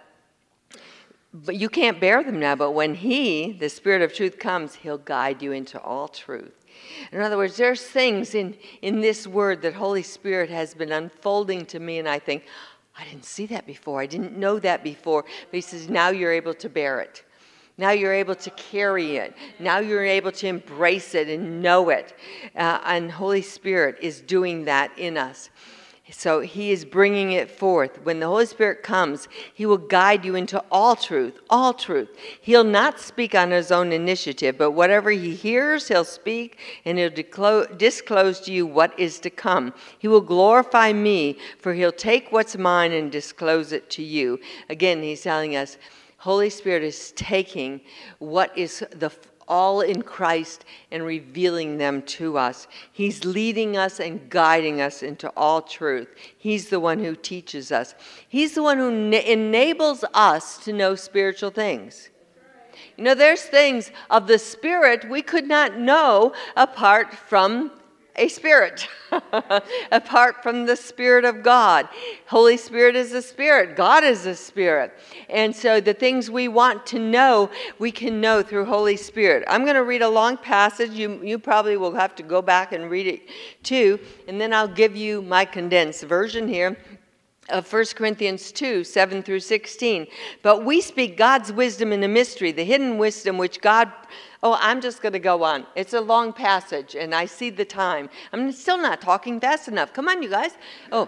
you can't bear them now. But when He, the Spirit of truth, comes, He'll guide you into all truth. In other words, there's things in this word that Holy Spirit has been unfolding to me, and I think, I didn't see that before. I didn't know that before. But He says, now you're able to bear it. Now you're able to carry it. Now you're able to embrace it and know it. And Holy Spirit is doing that in us. So He is bringing it forth. When the Holy Spirit comes, He will guide you into all truth, all truth. He'll not speak on His own initiative, but whatever He hears, He'll speak, and He'll disclose to you what is to come. He will glorify me, for He'll take what's mine and disclose it to you. Again, He's telling us, Holy Spirit is taking what is all in Christ and revealing them to us. He's leading us and guiding us into all truth. He's the one who teaches us. He's the one who enables us to know spiritual things. You know, there's things of the Spirit we could not know apart from a spirit, apart from the Spirit of God. Holy Spirit is a spirit. God is a spirit. And so the things we want to know, we can know through Holy Spirit. I'm going to read a long passage. You probably will have to go back and read it too. And then I'll give you my condensed version here of 1 Corinthians 2, 7 through 16. But we speak God's wisdom in a mystery, the hidden wisdom which God... Oh, I'm just going to go on. It's a long passage, and I see the time. I'm still not talking fast enough. Come on, you guys. Oh,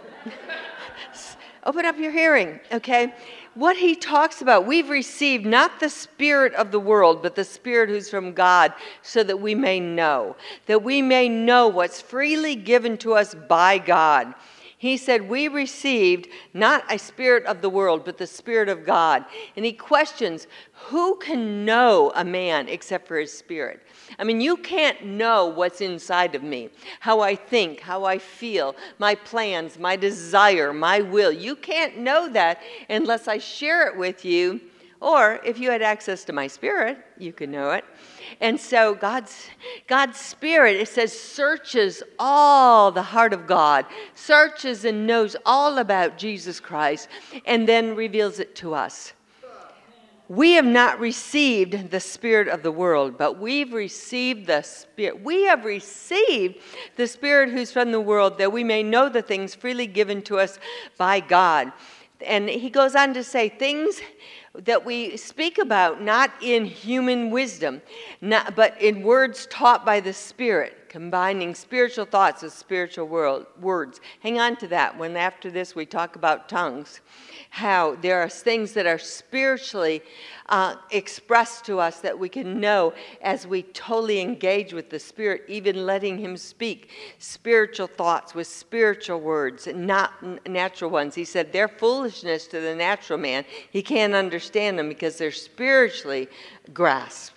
open up your hearing, okay? What he talks about, we've received not the spirit of the world, but the Spirit who's from God, so that we may know what's freely given to us by God. He said, we received not a spirit of the world, but the Spirit of God. And he questions, who can know a man except for his spirit? I mean, you can't know what's inside of me, how I think, how I feel, my plans, my desire, my will. You can't know that unless I share it with you. Or if you had access to my spirit, you could know it. And so God's Spirit, it says, searches all the heart of God, searches and knows all about Jesus Christ, and then reveals it to us. We have not received the spirit of the world, but we've received the Spirit. We have received the Spirit who's from the world, that we may know the things freely given to us by God. And he goes on to say, things that we speak about not in human wisdom, but in words taught by the Spirit, combining spiritual thoughts with spiritual words. Hang on to that when after this we talk about tongues. How there are things that are spiritually expressed to us that we can know as we totally engage with the Spirit, even letting him speak spiritual thoughts with spiritual words, not natural ones. He said they're foolishness to the natural man. He can't understand them because they're spiritually grasped.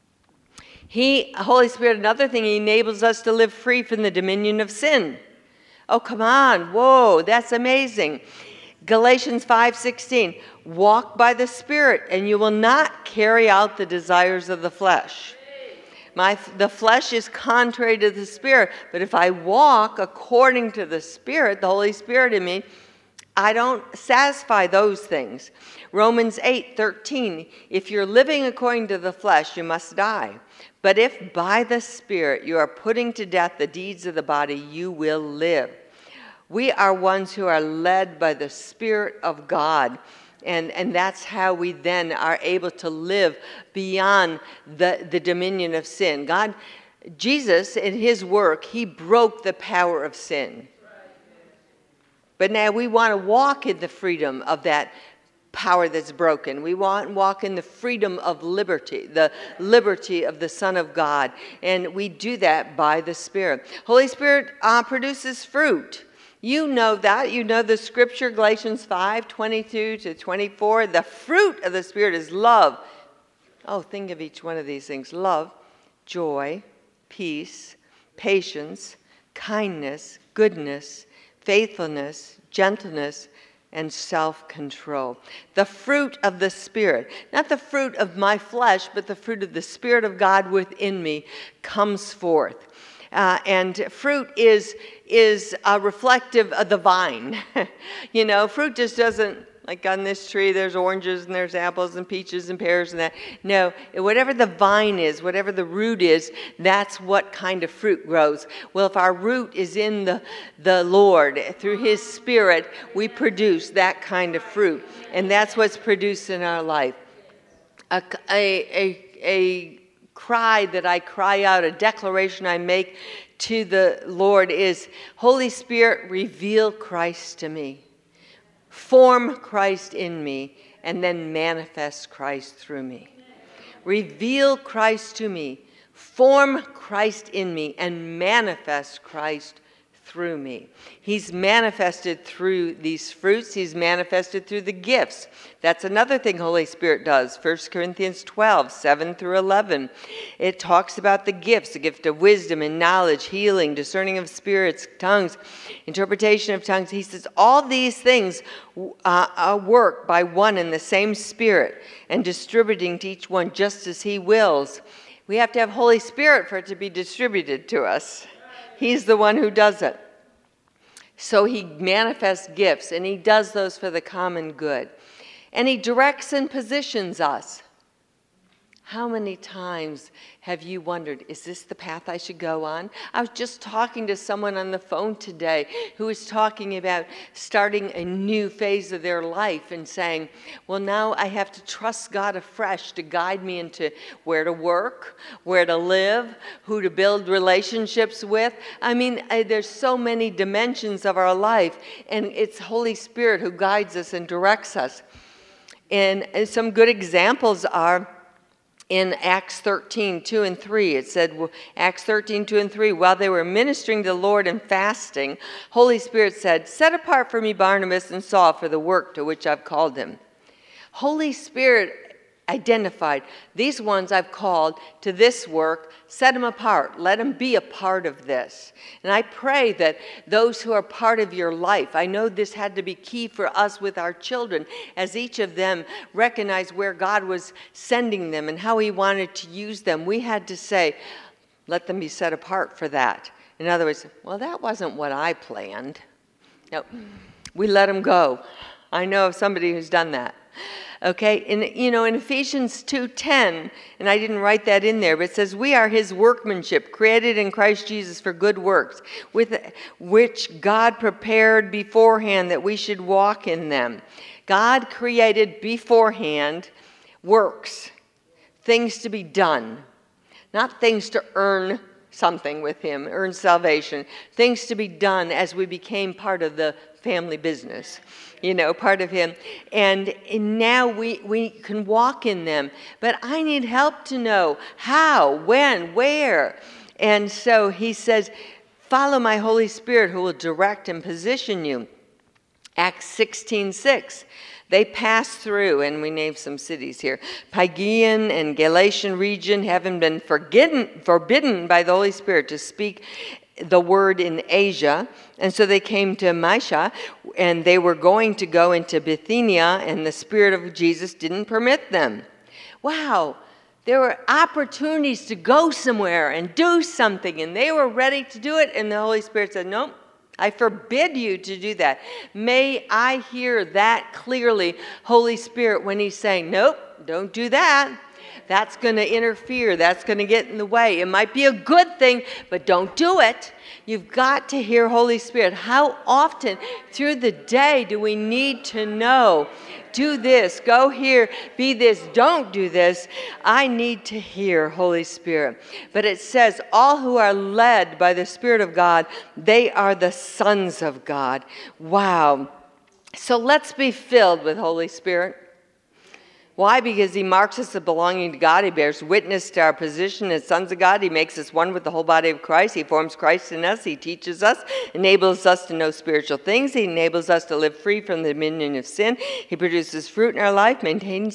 Holy Spirit, another thing, he enables us to live free from the dominion of sin. Oh, come on. Whoa, that's amazing. Galatians 5:16, walk by the Spirit, and you will not carry out the desires of the flesh. The flesh is contrary to the Spirit, but if I walk according to the Spirit, the Holy Spirit in me, I don't satisfy those things. Romans 8:13, if you're living according to the flesh, you must die. But if by the Spirit you are putting to death the deeds of the body, you will live. We are ones who are led by the Spirit of God. And that's how we then are able to live beyond the dominion of sin. Jesus, in his work, he broke the power of sin. But now we want to walk in the freedom of that power that's broken. We want to walk in the freedom of liberty, the liberty of the Son of God. And we do that by the Spirit. Holy Spirit produces fruit. You know that. You know the scripture, Galatians 5:22-24. The fruit of the Spirit is love. Oh, think of each one of these things. Love, joy, peace, patience, kindness, goodness, faithfulness, gentleness, and self-control. The fruit of the Spirit, not the fruit of my flesh, but the fruit of the Spirit of God within me comes forth. And fruit is reflective of the vine. You know, fruit just doesn't, like on this tree, there's oranges and there's apples and peaches and pears and that. No, whatever the vine is, whatever the root is, that's what kind of fruit grows. Well, if our root is in the Lord, through his Spirit, we produce that kind of fruit. And that's what's produced in our life. A cry that I cry out, a declaration I make to the Lord is, Holy Spirit, reveal Christ to me. Form Christ in me, and then manifest Christ through me. Reveal Christ to me, form Christ in me, and manifest Christ through me. He's manifested through these fruits. He's manifested through the gifts. That's another thing Holy Spirit does. 1 Corinthians 12:7-11. It talks about the gifts, the gift of wisdom and knowledge, healing, discerning of spirits, tongues, interpretation of tongues. He says all these things work by one and the same Spirit, and distributing to each one just as he wills. We have to have Holy Spirit for it to be distributed to us. He's the one who does it. So he manifests gifts, and he does those for the common good. And he directs and positions us. How many times have you wondered, is this the path I should go on? I was just talking to someone on the phone today who was talking about starting a new phase of their life and saying, well, now I have to trust God afresh to guide me into where to work, where to live, who to build relationships with. I mean, there's so many dimensions of our life, and it's Holy Spirit who guides us and directs us. And some good examples are in Acts 13:2-3, it said, Acts 13:2-3, while they were ministering to the Lord and fasting, Holy Spirit said, set apart for me Barnabas and Saul for the work to which I've called him. Holy Spirit identified. These ones I've called to this work. Set them apart. Let them be a part of this. And I pray that those who are part of your life, I know this had to be key for us with our children, as each of them recognized where God was sending them and how he wanted to use them. We had to say, let them be set apart for that. In other words, well, that wasn't what I planned. No, we let them go. I know of somebody who's done that. Okay, in Ephesians 2:10, and I didn't write that in there, but it says, we are his workmanship, created in Christ Jesus for good works, with which God prepared beforehand that we should walk in them. God created beforehand works, things to be done, not things to earn something with him, earn salvation, things to be done as we became part of the family business, part of him. And now we can walk in them. But I need help to know how, when, where. And so he says, follow my Holy Spirit who will direct and position you. Acts 16:6. They passed through, and we named some cities here, Phrygian and Galatian region, having been forbidden by the Holy Spirit to speak the word in Asia. And so they came to Mysia, and they were going to go into Bithynia, and the Spirit of Jesus didn't permit them. Wow, there were opportunities to go somewhere and do something, and they were ready to do it, and the Holy Spirit said, nope. I forbid you to do that. May I hear that clearly, Holy Spirit, when he's saying, nope, don't do that. That's going to interfere. That's going to get in the way. It might be a good thing, but don't do it. You've got to hear Holy Spirit. How often through the day do we need to know, do this, go here, be this, don't do this? I need to hear Holy Spirit. But it says, all who are led by the Spirit of God, they are the sons of God. Wow. So let's be filled with Holy Spirit. Why? Because he marks us as belonging to God. He bears witness to our position as sons of God. He makes us one with the whole body of Christ. He forms Christ in us. He teaches us, enables us to know spiritual things. He enables us to live free from the dominion of sin. He produces fruit in our life,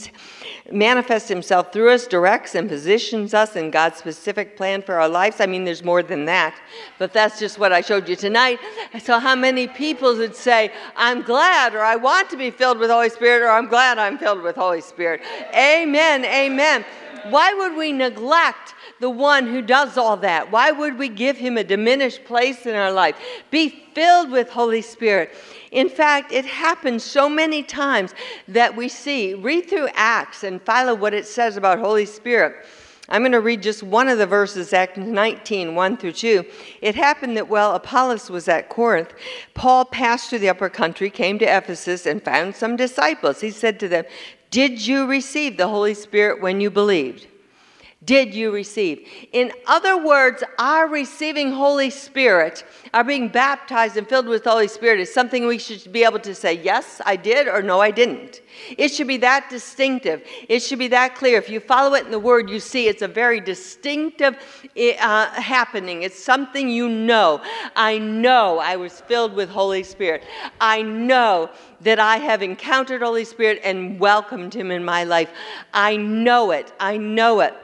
manifests himself through us, directs and positions us in God's specific plan for our lives. I mean, there's more than that, but that's just what I showed you tonight. So how many people would say, I'm glad, or I want to be filled with Holy Spirit, or I'm glad I'm filled with Holy Spirit? Amen, amen. Why would we neglect the one who does all that? Why would we give him a diminished place in our life? Be filled with Holy Spirit. In fact, it happens so many times that we see. Read through Acts and follow what it says about Holy Spirit. I'm going to read just one of the verses, Acts 19, 1-2. It happened that while Apollos was at Corinth, Paul passed through the upper country, came to Ephesus, and found some disciples. He said to them, did you receive the Holy Spirit when you believed? Did you receive? In other words, our receiving Holy Spirit, our being baptized and filled with the Holy Spirit is something we should be able to say, yes, I did, or no, I didn't. It should be that distinctive. It should be that clear. If you follow it in the Word, you see it's a very distinctive happening. It's something you know. I know I was filled with Holy Spirit. I know that I have encountered Holy Spirit and welcomed him in my life. I know it. I know it.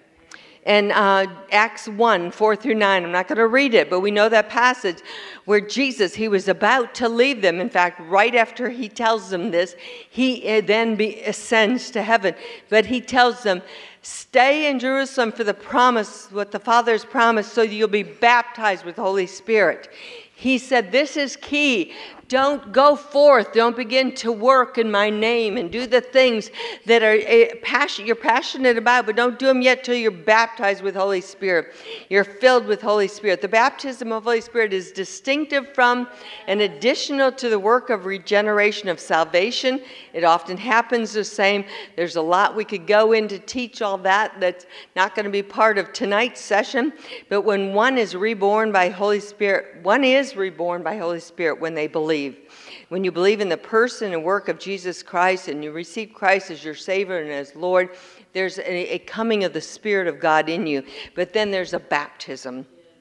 And Acts 1, 4-9, I'm not going to read it, but we know that passage where Jesus, he was about to leave them. In fact, right after he tells them this, he then ascends to heaven. But he tells them, stay in Jerusalem for the promise, what the Father's promised, so you'll be baptized with the Holy Spirit. He said, this is key. Don't go forth. Don't begin to work in my name and do the things that you're passionate about, but don't do them yet till you're baptized with Holy Spirit. You're filled with Holy Spirit. The baptism of Holy Spirit is distinctive from and additional to the work of regeneration of salvation. It often happens the same. There's a lot we could go in to teach all that. That's not going to be part of tonight's session. But when one is reborn by Holy Spirit, one is reborn by Holy Spirit when they believe. When you believe in the person and work of Jesus Christ and you receive Christ as your Savior and as Lord, there's a coming of the Spirit of God in you. But then there's a baptism.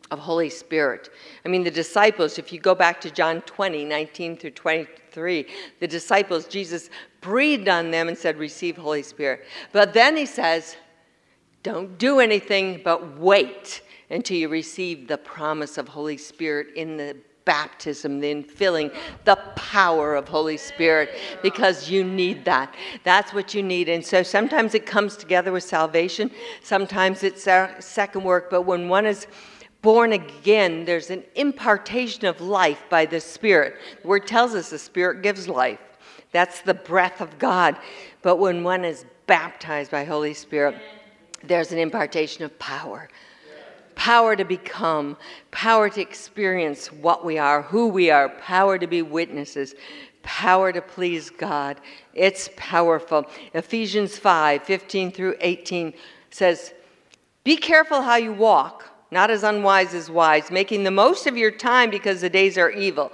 of Holy Spirit. I mean, the disciples, if you go back to John 20, 19 through 23, the disciples, Jesus breathed on them and said, receive Holy Spirit. But then he says, don't do anything but wait until you receive the promise of Holy Spirit in the baptism, the infilling, the power of Holy Spirit, because you need that. That's what you need. And so sometimes it comes together with salvation. Sometimes it's our second work. But when one is born again, there's an impartation of life by the Spirit. The Word tells us the Spirit gives life. That's the breath of God. But when one is baptized by Holy Spirit, there's an impartation of power. Power to become, power to experience what we are, who we are, power to be witnesses, power to please God. It's powerful. Ephesians 5, 15 through 18 says, be careful how you walk, not as unwise as wise, making the most of your time because the days are evil.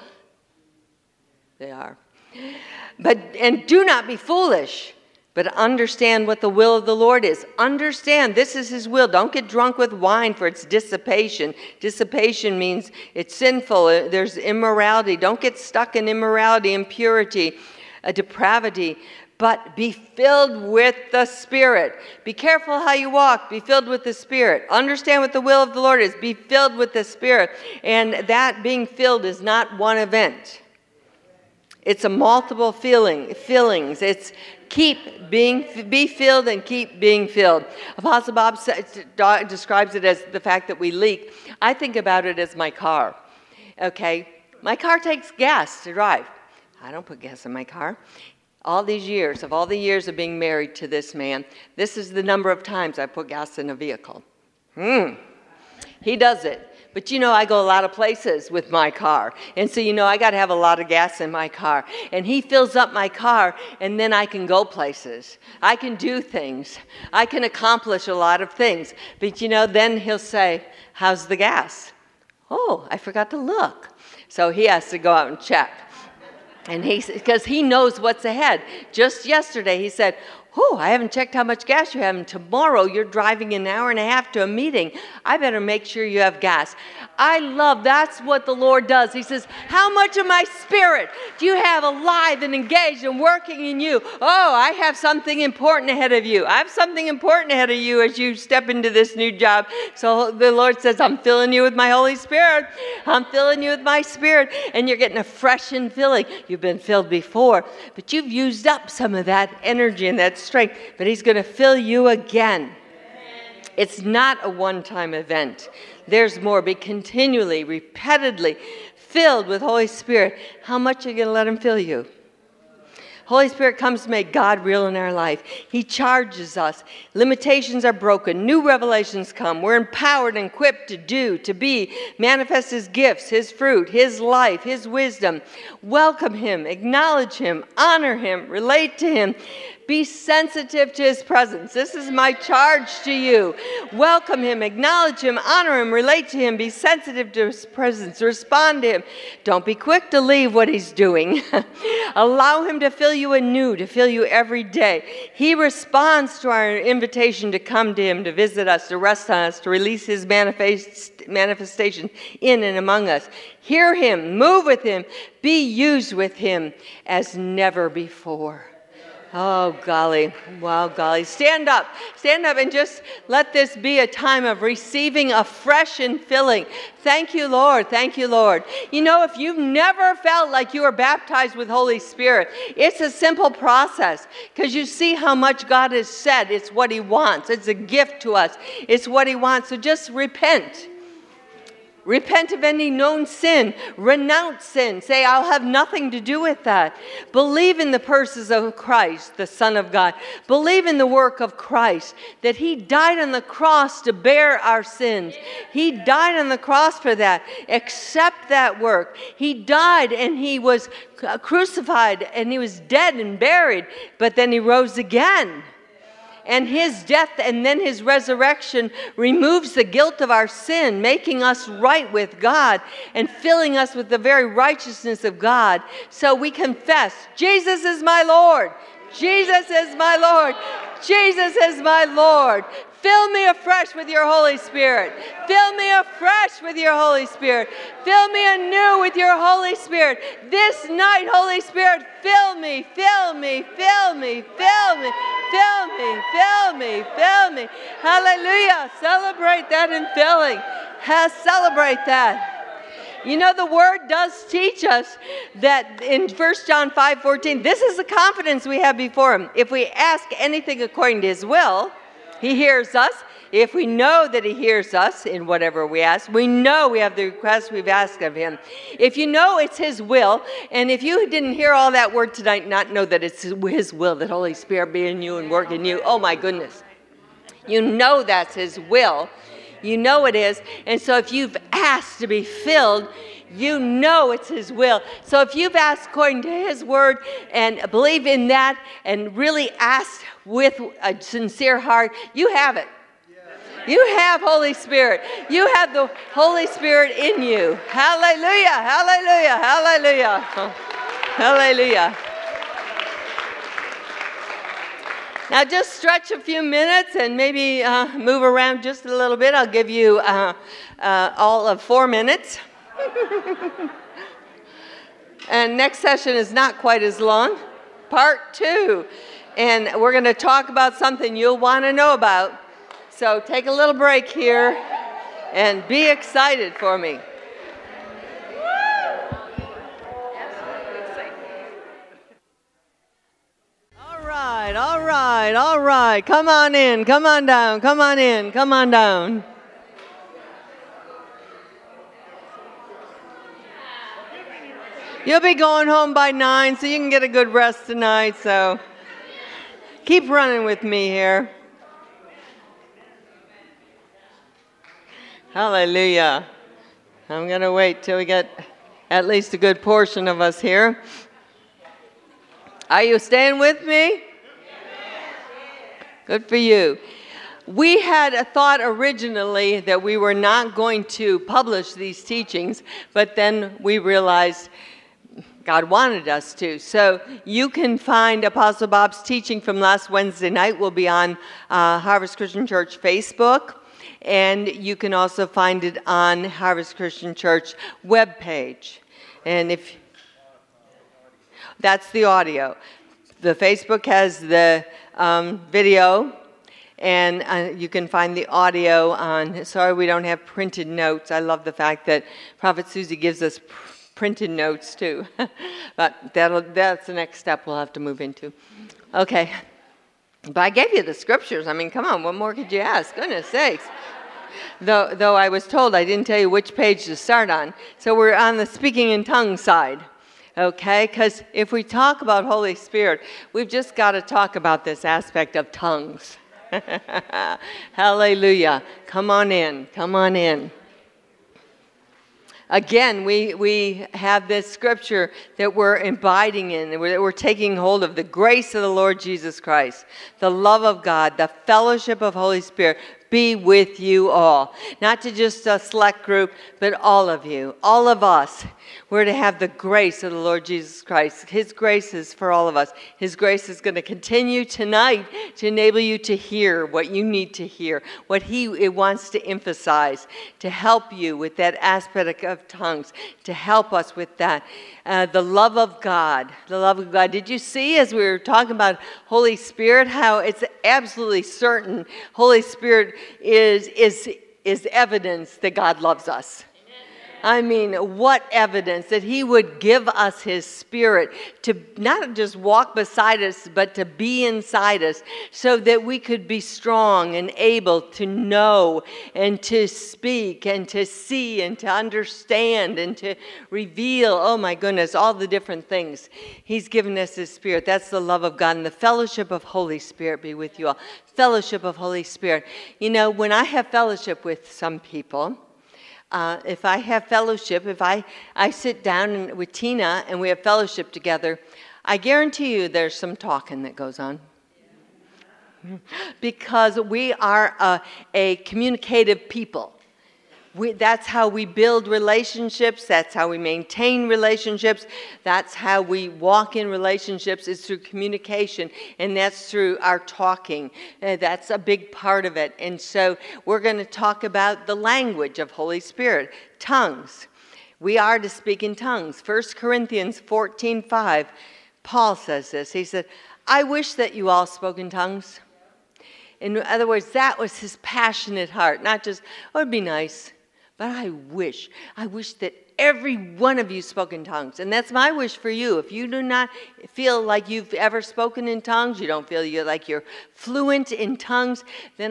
They are. And do not be foolish, but understand what the will of the Lord is. Understand this is his will. Don't get drunk with wine, for it's dissipation. Dissipation means it's sinful. There's immorality. Don't get stuck in immorality, impurity, depravity. But be filled with the Spirit. Be careful how you walk. Be filled with the Spirit. Understand what the will of the Lord is. Be filled with the Spirit. And that being filled is not one event. It's a multiple fillings. It's be filled and keep being filled. Apostle Bob describes it as the fact that we leak. I think about it as my car. Okay, my car takes gas to drive. I don't put gas in my car. All the years of being married to this man, this is the number of times I put gas in a vehicle. He does it. But I go a lot of places with my car. And so, I got to have a lot of gas in my car. And he fills up my car, and then I can go places. I can do things. I can accomplish a lot of things. But, then he'll say, how's the gas? Oh, I forgot to look. So he has to go out and check. And because he knows what's ahead. Just yesterday, he said, I haven't checked how much gas you have, and tomorrow you're driving an hour and a half to a meeting. I better make sure you have gas. That's what the Lord does. He says, how much of my Spirit do you have alive and engaged and working in you? Oh, I have something important ahead of you. I have something important ahead of you as you step into this new job. So the Lord says, I'm filling you with my Holy Spirit. I'm filling you with my Spirit, and you're getting a fresh infilling. You've been filled before, but you've used up some of that energy and that strength, but he's going to fill you again. It's not a one-time event. There's more. Be continually, repeatedly filled with Holy Spirit. How much are you going to let him fill you? Holy Spirit comes to make God real in our life. He charges us. Limitations are broken. New revelations come. We're empowered and equipped to do, to be, manifest his gifts, his fruit, his life, his wisdom. Welcome him, acknowledge him, honor him, relate to him. Be sensitive to his presence. This is my charge to you. Welcome him, acknowledge him, honor him, relate to him. Be sensitive to his presence. Respond to him. Don't be quick to leave what he's doing. Allow him to fill you anew, to fill you every day. He responds to our invitation to come to him, to visit us, to rest on us, to release his manifestation in and among us. Hear him, move with him, be used with him as never before. Oh, golly. Wow, golly. Stand up and just let this be a time of receiving a fresh infilling. Thank you, Lord. Thank you, Lord. If you've never felt like you were baptized with Holy Spirit, it's a simple process because you see how much God has said. It's what he wants. It's a gift to us. It's what he wants. So just repent. Repent of any known sin. Renounce sin. Say, I'll have nothing to do with that. Believe in the persons of Christ, the Son of God. Believe in the work of Christ, that he died on the cross to bear our sins. He died on the cross for that. Accept that work. He died and he was crucified and he was dead and buried, but then he rose again. And his death and then his resurrection removes the guilt of our sin, making us right with God and filling us with the very righteousness of God. So we confess, Jesus is my Lord. Jesus is my Lord. Jesus is my Lord. Fill me afresh with your Holy Spirit. Fill me afresh with your Holy Spirit. Fill me anew with your Holy Spirit. This night, Holy Spirit, fill me, fill me, fill me, fill me, fill me, fill me, fill me. Hallelujah. Celebrate that in filling. Celebrate that. You know, the Word does teach us that in 1 John 5:14, this is the confidence we have before Him. If we ask anything according to His will, He hears us. If we know that He hears us in whatever we ask, we know we have the request we've asked of Him. If you know it's His will, and if you didn't hear all that word tonight, not know that it's His will, that Holy Spirit be in you and work in you, oh my goodness. You know that's His will. You know it is. And so if you've asked to be filled, you know it's His will. So if you've asked according to His word and believe in that and really asked with a sincere heart, you have it. You have Holy Spirit. You have the Holy Spirit in you. Hallelujah, hallelujah, hallelujah, hallelujah. Now just stretch a few minutes and maybe move around just a little bit. I'll give you all of 4 minutes. And next session is not quite as long. Part 2. And we're going to talk about something you'll want to know about. So take a little break here and be excited for me. All right. Come on in, come on down, come on in, come on down. You'll be going home by 9, so you can get a good rest tonight, so keep running with me here. Hallelujah. I'm going to wait till we get at least a good portion of us here. Are you staying with me? Good for you. We had a thought originally that we were not going to publish these teachings, but then we realized God wanted us to. So you can find Apostle Bob's teaching from last Wednesday night will be on Harvest Christian Church Facebook, and you can also find it on Harvest Christian Church webpage. And if that's the audio. The Facebook has the video, and you can find the audio on. Sorry, we don't have printed notes. I love the fact that Prophet Susie gives us printed notes too. But that's the next step we'll have to move into. Okay. But I gave you the scriptures. I mean, come on, what more could you ask? Goodness sakes. Though I was told I didn't tell you which page to start on. So we're on the speaking in tongues side. Okay, because if we talk about Holy Spirit, we've just got to talk about this aspect of tongues. Hallelujah. Come on in. Come on in. Again, we have this scripture that we're abiding in, that we're taking hold of, the grace of the Lord Jesus Christ, the love of God, the fellowship of Holy Spirit be with you all. Not to just a select group, but all of you, all of us. We're to have the grace of the Lord Jesus Christ. His grace is for all of us. His grace is going to continue tonight to enable you to hear what you need to hear, what He wants to emphasize, to help you with that aspect of tongues, to help us with that. The love of God. The love of God. Did you see as we were talking about Holy Spirit, how it's absolutely certain Holy Spirit is evidence that God loves us? I mean, what evidence that He would give us His Spirit to not just walk beside us, but to be inside us so that we could be strong and able to know and to speak and to see and to understand and to reveal, oh my goodness, all the different things. He's given us His Spirit. That's the love of God, and the fellowship of Holy Spirit be with you all. Fellowship of Holy Spirit. You know, when I have fellowship with some people, if I have fellowship, if I sit down with Tina and we have fellowship together, I guarantee you there's some talking that goes on. Because we are a communicative people. That's how we build relationships. That's how we maintain relationships. That's how we walk in relationships, is through communication, and that's through our talking. That's a big part of it. And so we're going to talk about the language of Holy Spirit, tongues. We are to speak in tongues. 1 Corinthians 14:5, Paul says this. He said, I wish that you all spoke in tongues. In other words, that was his passionate heart. Not just, oh, it'd be nice, but I wish that every one of you spoke in tongues. And that's my wish for you. If you do not feel like you've ever spoken in tongues, you don't feel like you're fluent in tongues, then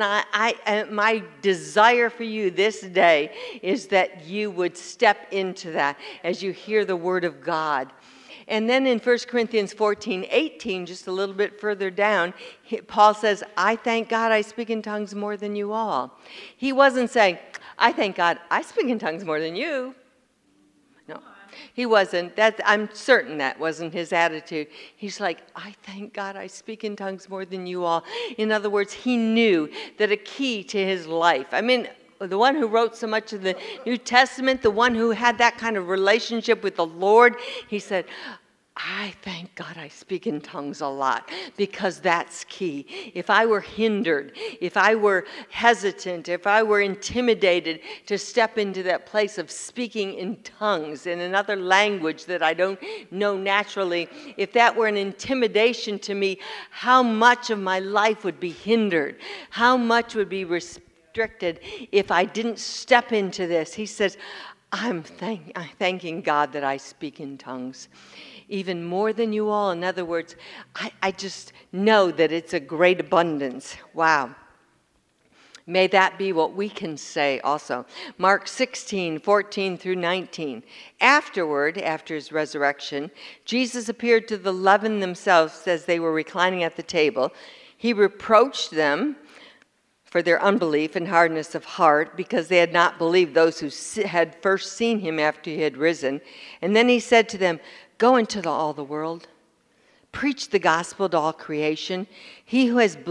my desire for you this day is that you would step into that as you hear the word of God. And then in 1 Corinthians 14:18, just a little bit further down, Paul says, I thank God I speak in tongues more than you all. He wasn't saying, I thank God I speak in tongues more than you. No, he wasn't. I'm certain that wasn't his attitude. He's like, I thank God I speak in tongues more than you all. In other words, he knew that a key to his life, the one who wrote so much of the New Testament, the one who had that kind of relationship with the Lord, he said, I thank God I speak in tongues a lot, because that's key. If I were hindered, if I were hesitant, if I were intimidated to step into that place of speaking in tongues in another language that I don't know naturally, if that were an intimidation to me, how much of my life would be hindered? How much would be restricted if I didn't step into this? He says, I'm thanking God that I speak in tongues. Even more than you all. In other words, I just know that it's a great abundance. Wow. May that be what we can say also. Mark 16:14 through 19. Afterward, after his resurrection, Jesus appeared to the 11 themselves as they were reclining at the table. He reproached them for their unbelief and hardness of heart, because they had not believed those who had first seen him after he had risen. And then he said to them, go into all the world, preach the gospel to all creation. He who has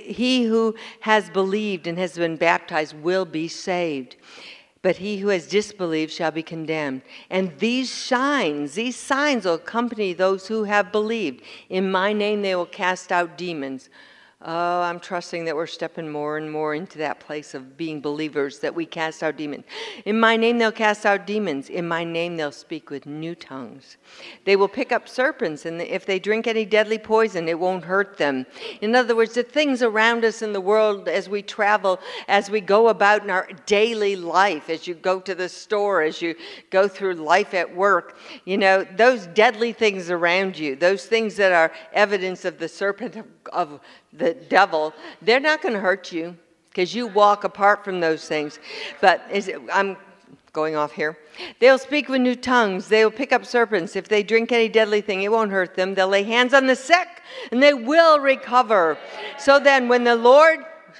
believed and has been baptized will be saved, but he who has disbelieved shall be condemned. And these signs will accompany those who have believed. In my name they will cast out demons. Oh, I'm trusting that we're stepping more and more into that place of being believers, that we cast out demons. In my name they'll cast out demons. In my name they'll speak with new tongues. They will pick up serpents, and if they drink any deadly poison, it won't hurt them. In other words, the things around us in the world as we travel, as we go about in our daily life, as you go to the store, as you go through life at work, those deadly things around you, those things that are evidence of the serpent of the devil, they're not going to hurt you because you walk apart from those things. But I'm going off here. They'll speak with new tongues. They will pick up serpents. If they drink any deadly thing, it won't hurt them. They'll lay hands on the sick and they will recover. So then when the Lord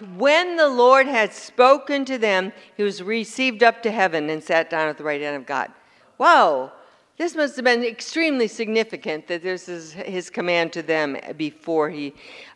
had spoken to them, he was received up to heaven and sat down at the right hand of God. Whoa! This must have been extremely significant that this is his command to them before he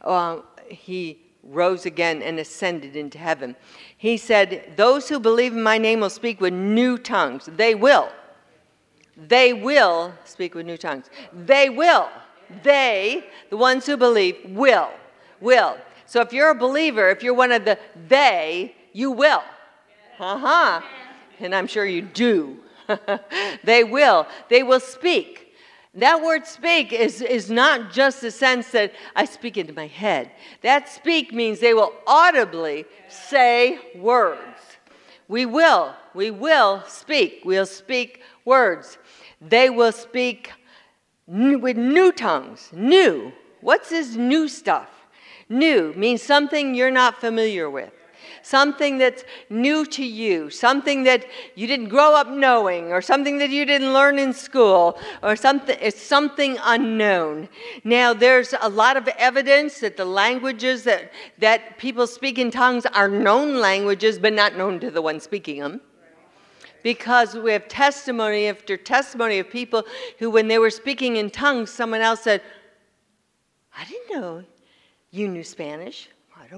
rose again and ascended into heaven. He said, those who believe in my name will speak with new tongues. They will. They will speak with new tongues. They will. They, the ones who believe, will. So if you're a believer, if you're one of the they, you will. And I'm sure you do. They will speak. That word speak is not just the sense that I speak into my head. That speak means they will audibly say words. We will speak. We'll speak words. They will speak with new tongues. New. What's this new stuff? New means something you're not familiar with. Something that's new to you, something that you didn't grow up knowing, or something that you didn't learn in school, or something. It's something unknown. Now, there's a lot of evidence that the languages that people speak in tongues are known languages, but not known to the one speaking them. Because we have testimony after testimony of people who, when they were speaking in tongues, someone else said, I didn't know you knew Spanish.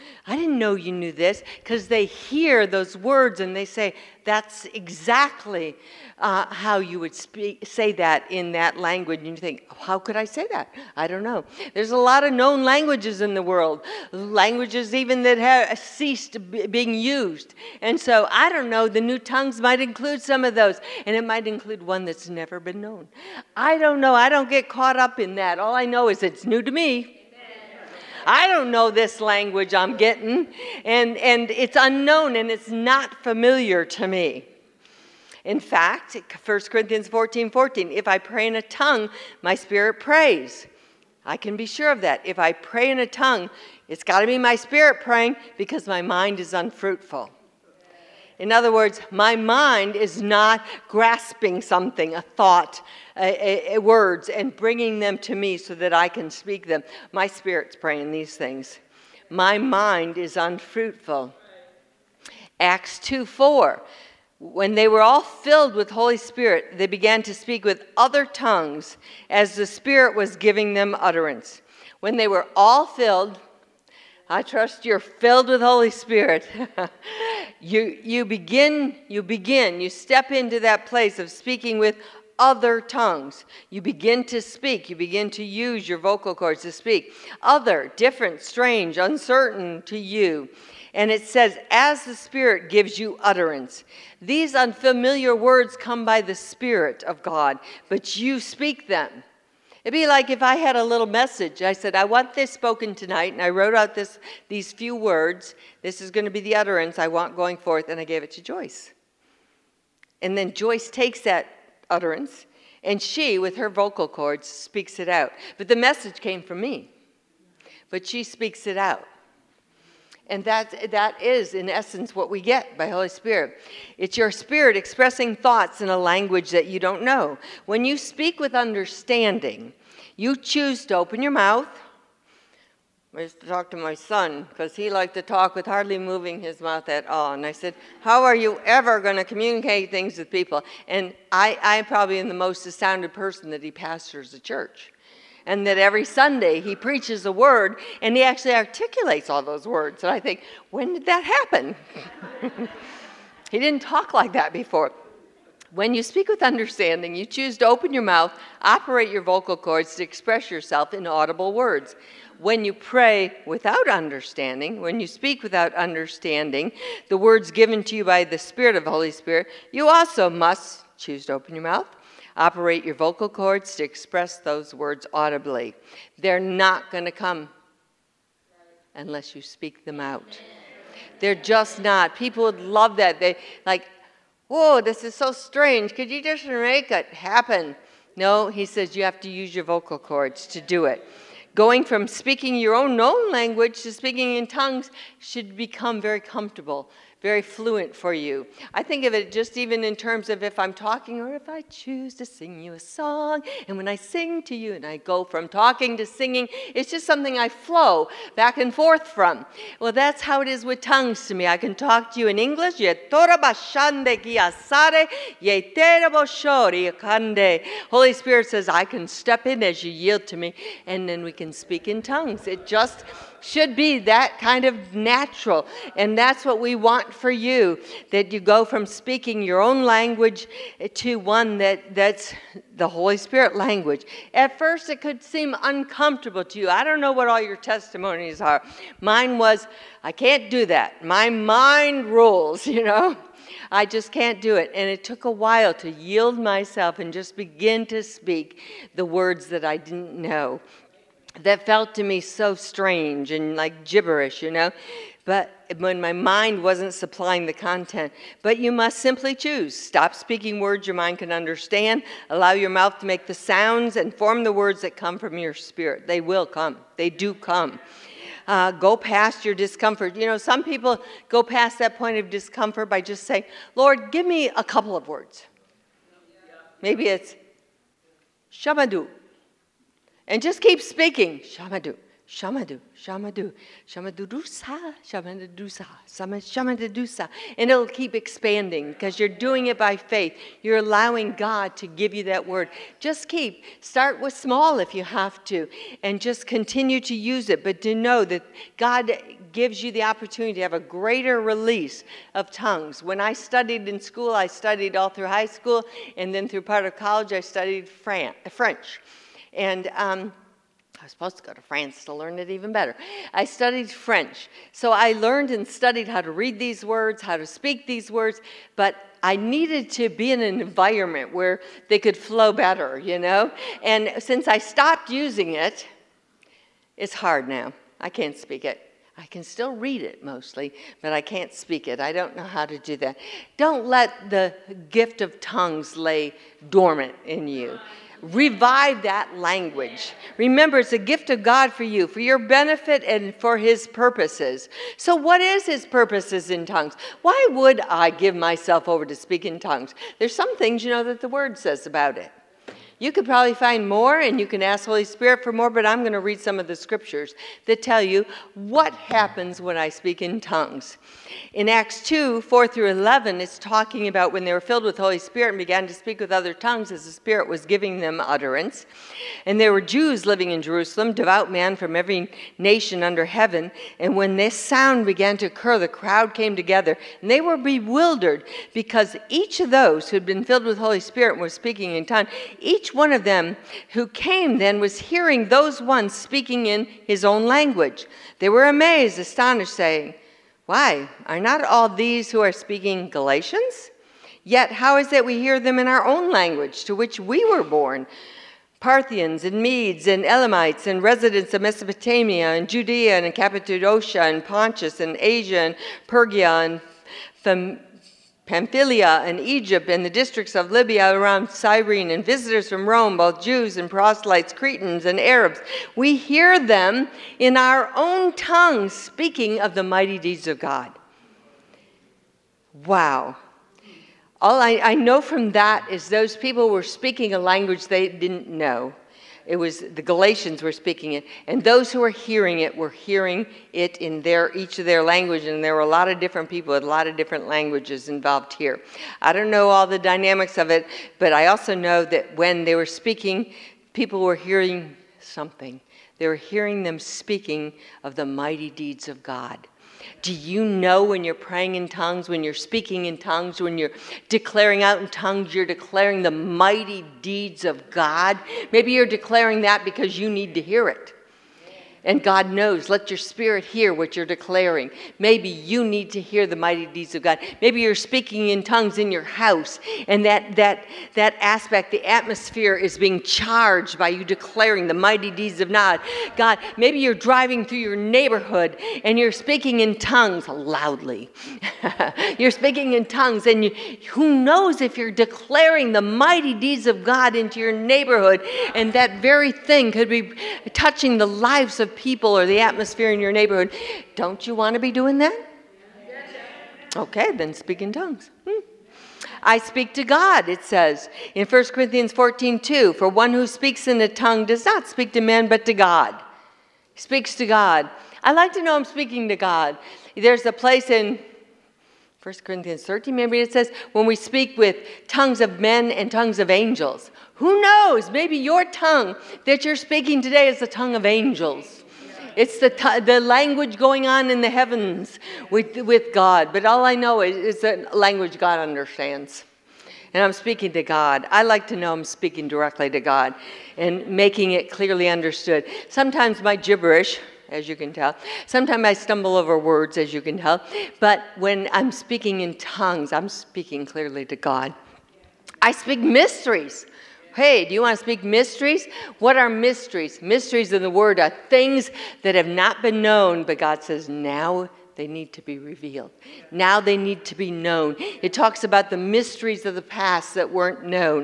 I didn't know you knew this, because they hear those words and they say, that's exactly how you would say that in that language. And you think, how could I say that? I don't know. There's a lot of known languages in the world, languages even that have ceased being used. And so I don't know, the new tongues might include some of those, and it might include one that's never been known. I don't know. I don't get caught up in that. All I know is it's new to me. I don't know this language I'm getting, and it's unknown, and it's not familiar to me. In fact, 1 Corinthians 14:14, if I pray in a tongue, my spirit prays. I can be sure of that. If I pray in a tongue, it's got to be my spirit praying, because my mind is unfruitful. In other words, my mind is not grasping something, a thought, words, and bringing them to me so that I can speak them. My spirit's praying these things. My mind is unfruitful. Acts 2:4. When they were all filled with Holy Spirit, they began to speak with other tongues as the Spirit was giving them utterance. When they were all filled, I trust you're filled with Holy Spirit. You step into that place of speaking with other tongues. You begin to speak. You begin to use your vocal cords to speak. Other, different, strange, uncertain to you. And it says, as the Spirit gives you utterance. These unfamiliar words come by the Spirit of God, but you speak them. It'd be like if I had a little message. I said, I want this spoken tonight, and I wrote out these few words. This is going to be the utterance I want going forth, and I gave it to Joyce. And then Joyce takes that utterance, and she, with her vocal cords, speaks it out. But the message came from me. But she speaks it out. And that is, in essence, what we get by Holy Spirit. It's your spirit expressing thoughts in a language that you don't know. When you speak with understanding, you choose to open your mouth. I used to talk to my son, because he liked to talk with hardly moving his mouth at all. And I said, how are you ever going to communicate things with people? And I probably am the most astounded person that he pastors a church. And that every Sunday he preaches a word, and he actually articulates all those words. And I think, when did that happen? He didn't talk like that before. When you speak with understanding, you choose to open your mouth, operate your vocal cords to express yourself in audible words. When you pray without understanding, when you speak without understanding the words given to you by the Spirit of the Holy Spirit, you also must choose to open your mouth, operate your vocal cords to express those words audibly. They're not going to come unless you speak them out. They're just not. People would love that. They like, whoa, this is so strange. Could you just make it happen? No, he says you have to use your vocal cords to do it. Going from speaking your own known language to speaking in tongues should become very comfortable, very fluent for you. I think of it just even in terms of if I'm talking or if I choose to sing you a song. And when I sing to you and I go from talking to singing, it's just something I flow back and forth from. Well, that's how it is with tongues to me. I can talk to you in English. Holy Spirit says, I can step in as you yield to me, and then we can speak in tongues. It just should be that kind of natural. And that's what we want for you, that you go from speaking your own language to one that's the Holy Spirit language. At first, it could seem uncomfortable to you. I don't know what all your testimonies are. Mine was, I can't do that. My mind rules, I just can't do it. And it took a while to yield myself and just begin to speak the words that I didn't know. That felt to me so strange and like gibberish, But when my mind wasn't supplying the content. But you must simply choose. Stop speaking words your mind can understand. Allow your mouth to make the sounds and form the words that come from your spirit. They will come. They do come. Go past your discomfort. Some people go past that point of discomfort by just saying, Lord, give me a couple of words. Maybe it's Shamadu. And just keep speaking. Shamadu, Shamadu, shamadu, shamadudusa, shamadudusa, shamadudusa. And it'll keep expanding because you're doing it by faith. You're allowing God to give you that word. Start with small if you have to, and just continue to use it. But to know that God gives you the opportunity to have a greater release of tongues. When I studied in school, I studied all through high school, and then through part of college, I studied French. And I was supposed to go to France to learn it even better. I studied French. So I learned and studied how to read these words, how to speak these words, but I needed to be in an environment where they could flow better, you know? And since I stopped using it, it's hard now. I can't speak it. I can still read it mostly, but I can't speak it. I don't know how to do that. Don't let the gift of tongues lay dormant in you. Revive that language. Remember, it's a gift of God for you, for your benefit and for His purposes. So what is His purposes in tongues? Why would I give myself over to speak in tongues? There's some things, that the Word says about it. You could probably find more, and you can ask Holy Spirit for more, but I'm going to read some of the scriptures that tell you what happens when I speak in tongues. In Acts 2, 4 through 11, it's talking about when they were filled with Holy Spirit and began to speak with other tongues as the Spirit was giving them utterance. And there were Jews living in Jerusalem, devout men from every nation under heaven. And when this sound began to occur, the crowd came together, and they were bewildered because each of those who had been filled with Holy Spirit and were speaking in tongues, each one of them who came then was hearing those ones speaking in his own language. They were amazed, astonished, saying, "Why, are not all these who are speaking Galatians? Yet how is it we hear them in our own language, to which we were born? Parthians and Medes and Elamites and residents of Mesopotamia and Judea and Cappadocia and Pontus and Asia and Pergia and Pamphylia and Egypt and the districts of Libya around Cyrene, and visitors from Rome, both Jews and proselytes, Cretans and Arabs. We hear them in our own tongues speaking of the mighty deeds of God." Wow. All I know from that is those people were speaking a language they didn't know. It was the Galatians were speaking it, and those who were hearing it in each of their language, and there were a lot of different people with a lot of different languages involved here. I don't know all the dynamics of it, but I also know that when they were speaking, people were hearing something. They were hearing them speaking of the mighty deeds of God. Do you know when you're praying in tongues, when you're speaking in tongues, when you're declaring out in tongues, you're declaring the mighty deeds of God? Maybe you're declaring that because you need to hear it. And God knows, let your spirit hear what you're declaring. Maybe you need to hear the mighty deeds of God. Maybe you're speaking in tongues in your house, and that aspect, the atmosphere is being charged by you declaring the mighty deeds of God. Maybe you're driving through your neighborhood, and you're speaking in tongues loudly. You're speaking in tongues, and who knows if you're declaring the mighty deeds of God into your neighborhood, and that very thing could be touching the lives of people or the atmosphere in your neighborhood. Don't you want to be doing that? Okay, then speak in tongues. I speak to God, it says in 1 Corinthians 14:2. For one who speaks in a tongue does not speak to men, but to God. He speaks to God. I like to know I'm speaking to God. There's a place in 1 Corinthians 13, maybe it says, when we speak with tongues of men and tongues of angels. Who knows? Maybe your tongue that you're speaking today is the tongue of angels. It's the language going on in the heavens with God. But all I know is the language God understands. And I'm speaking to God. I like to know I'm speaking directly to God and making it clearly understood. Sometimes my gibberish, as you can tell. Sometimes I stumble over words, as you can tell. But when I'm speaking in tongues, I'm speaking clearly to God. I speak mysteries. Hey, do you want to speak mysteries? What are mysteries? Mysteries in the Word are things that have not been known, but God says now they need to be revealed. Now they need to be known. It talks about the mysteries of the past that weren't known.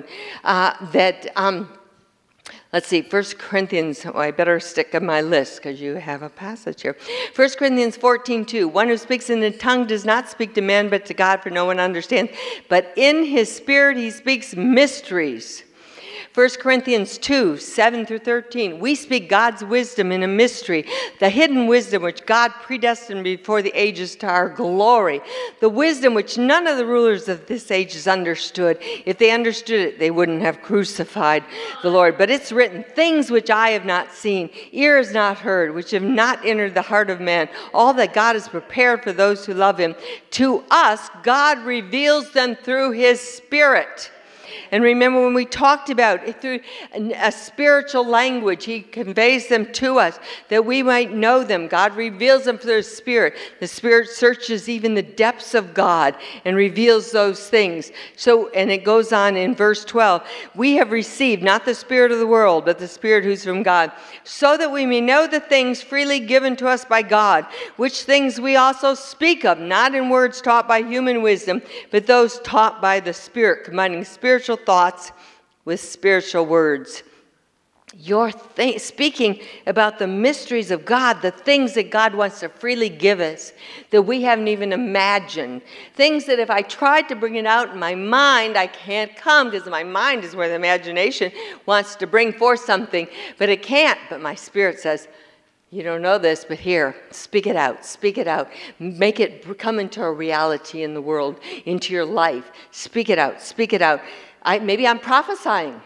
Let's see, 1 Corinthians, I better stick on my list because you have a passage here. 1 Corinthians 14:2, one who speaks in a tongue does not speak to men but to God, for no one understands. But in his spirit he speaks mysteries. 1 Corinthians 2, 7 through 13. We speak God's wisdom in a mystery, the hidden wisdom which God predestined before the ages to our glory, the wisdom which none of the rulers of this age has understood. If they understood it, they wouldn't have crucified the Lord. But it's written, things which eye have not seen, ear has not heard, which have not entered the heart of man, all that God has prepared for those who love him. To us, God reveals them through his Spirit. And remember when we talked about it, through a spiritual language, he conveys them to us that we might know them. God reveals them through his Spirit. The Spirit searches even the depths of God and reveals those things. So, and it goes on in verse 12, we have received not the spirit of the world, but the Spirit who's from God, so that we may know the things freely given to us by God, which things we also speak of, not in words taught by human wisdom, but those taught by the Spirit, combining spiritual thoughts with spiritual words. You're speaking about the mysteries of God, the things that God wants to freely give us that we haven't even imagined. Things that if I tried to bring it out in my mind, I can't come, because my mind is where the imagination wants to bring forth something, but it can't. But my Spirit says, you don't know this, but here, speak it out, speak it out. Make it come into a reality in the world, into your life. Speak it out, speak it out. Maybe I'm prophesying.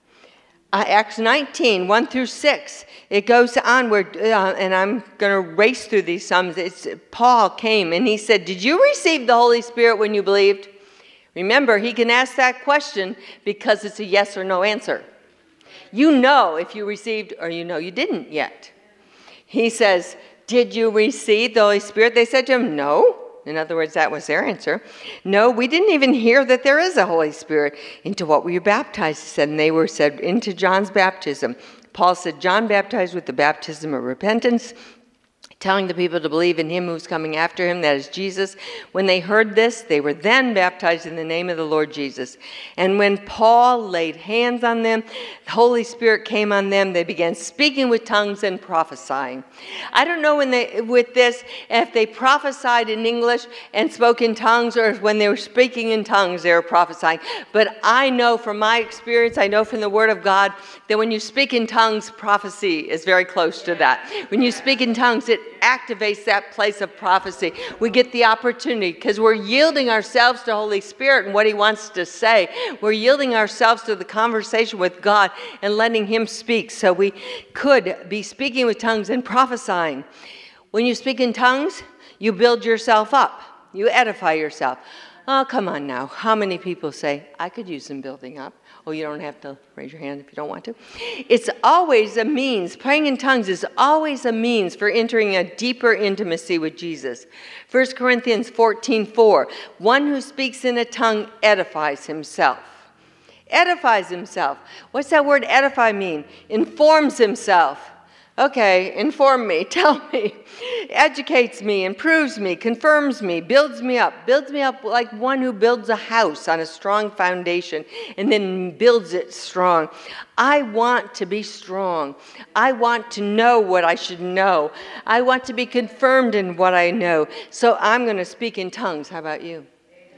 Acts 19, 1 through 6. It goes on where, and I'm going to race through these sums. Paul came and he said, did you receive the Holy Spirit when you believed? Remember, he can ask that question because it's a yes or no answer. You know if you received or you know you didn't yet. He says, did you receive the Holy Spirit? They said to him, no. In other words, that was their answer. No, we didn't even hear that there is a Holy Spirit. Into what were you baptized? He said, and they were said, into John's baptism. Paul said, John baptized with the baptism of repentance, telling the people to believe in him who's coming after him, that is Jesus. When they heard this, they were then baptized in the name of the Lord Jesus. And when Paul laid hands on them, the Holy Spirit came on them. They began speaking with tongues and prophesying. I don't know if they prophesied in English and spoke in tongues, or if when they were speaking in tongues, they were prophesying. But I know from my experience, I know from the Word of God, that when you speak in tongues, prophecy is very close to that. When you speak in tongues, it activates that place of prophecy. We get the opportunity because we're yielding ourselves to Holy Spirit and what he wants to say. We're yielding ourselves to the conversation with God and letting him speak. So we could be speaking with tongues and prophesying. When you speak in tongues, you build yourself up. You edify yourself. Oh, come on now. How many people say, I could use some building up? Oh, you don't have to raise your hand if you don't want to. It's always a means. Praying in tongues is always a means for entering a deeper intimacy with Jesus. 1 Corinthians 14:4. One who speaks in a tongue edifies himself. Edifies himself. What's that word edify mean? Informs himself. Okay, inform me, tell me, educates me, improves me, confirms me, builds me up like one who builds a house on a strong foundation and then builds it strong. I want to be strong. I want to know what I should know. I want to be confirmed in what I know. So I'm going to speak in tongues. How about you?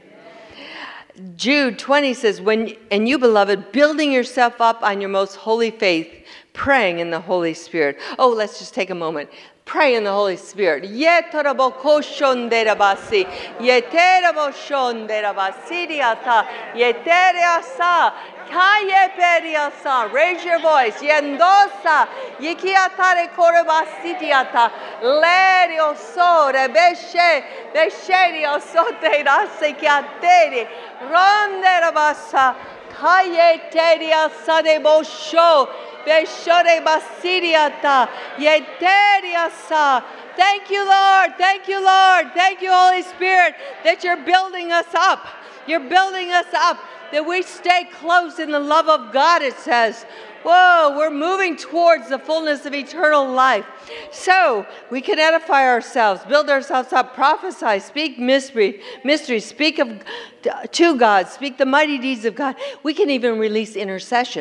Jude 20 says, and you, beloved, building yourself up on your most holy faith, praying in the Holy Spirit. Oh, let's just take a moment. Pray in the Holy Spirit. Raise your voice. Yendosa, yikiatare korebasitiata, lerio sore, beshe, besherio sote rasekiatere, ronderabasa, kayeteria sadebosho, beshore basiriata, yeteriasa. Thank you, Lord. Thank you, Lord. Thank you, Holy Spirit, that you're building us up. You're building us up. That we stay close in the love of God, it says. Whoa, we're moving towards the fullness of eternal life. So we can edify ourselves, build ourselves up, prophesy, speak mysteries, speak to God, speak the mighty deeds of God. We can even release intercession.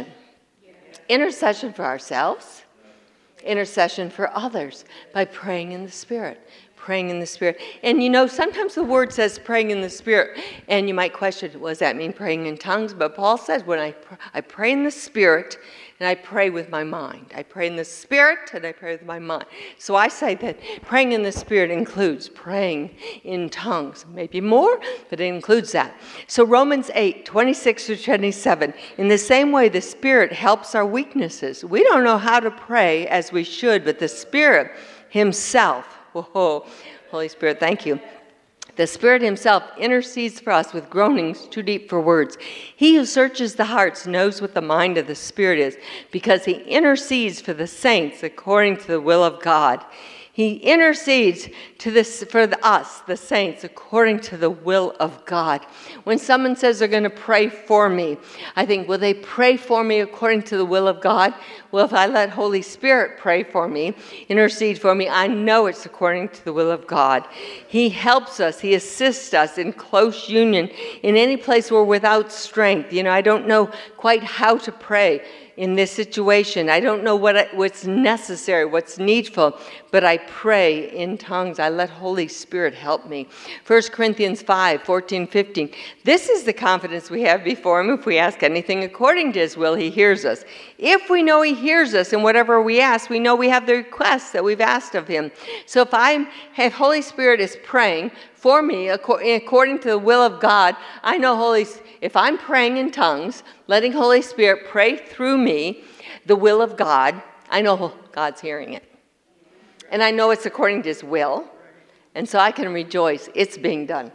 Intercession for ourselves, intercession for others by praying in the Spirit. praying in the Spirit. And sometimes the word says praying in the Spirit, and you might question, what does that mean, praying in tongues? But Paul says, when I pray in the Spirit, and I pray with my mind. I pray in the Spirit, and I pray with my mind. So I say that praying in the Spirit includes praying in tongues. Maybe more, but it includes that. So Romans 8:26-27, in the same way, the Spirit helps our weaknesses. We don't know how to pray as we should, but the Spirit Himself, whoa, Holy Spirit, thank you. The Spirit Himself intercedes for us with groanings too deep for words. He who searches the hearts knows what the mind of the Spirit is, because He intercedes for the saints according to the will of God. He intercedes for us, the saints, according to the will of God. When someone says they're going to pray for me, I think, will they pray for me according to the will of God? Well, if I let Holy Spirit pray for me, intercede for me, I know it's according to the will of God. He helps us. He assists us in close union in any place we're without strength. I don't know quite how to pray in this situation. I don't know what's necessary, what's needful, but I pray in tongues. I let Holy Spirit help me. 1 Corinthians 5:14-15. This is the confidence we have before Him. If we ask anything according to His will, He hears us. If we know He hears us in whatever we ask, we know we have the requests that we've asked of Him. So if Holy Spirit is praying for me according to the will of God, I know if I'm praying in tongues, letting Holy Spirit pray through me, the will of God, I know God's hearing it. And I know it's according to His will. And so I can rejoice. It's being done.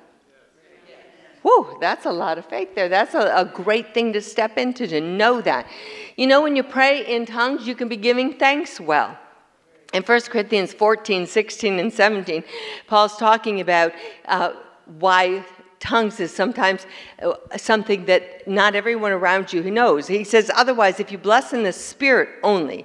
Whew, that's a lot of faith there. That's a great thing to step into, to know that. When you pray in tongues, you can be giving thanks well. In 1 Corinthians 14:16-17, Paul's talking about why tongues is sometimes something that not everyone around you knows. He says, otherwise, if you bless in the Spirit only,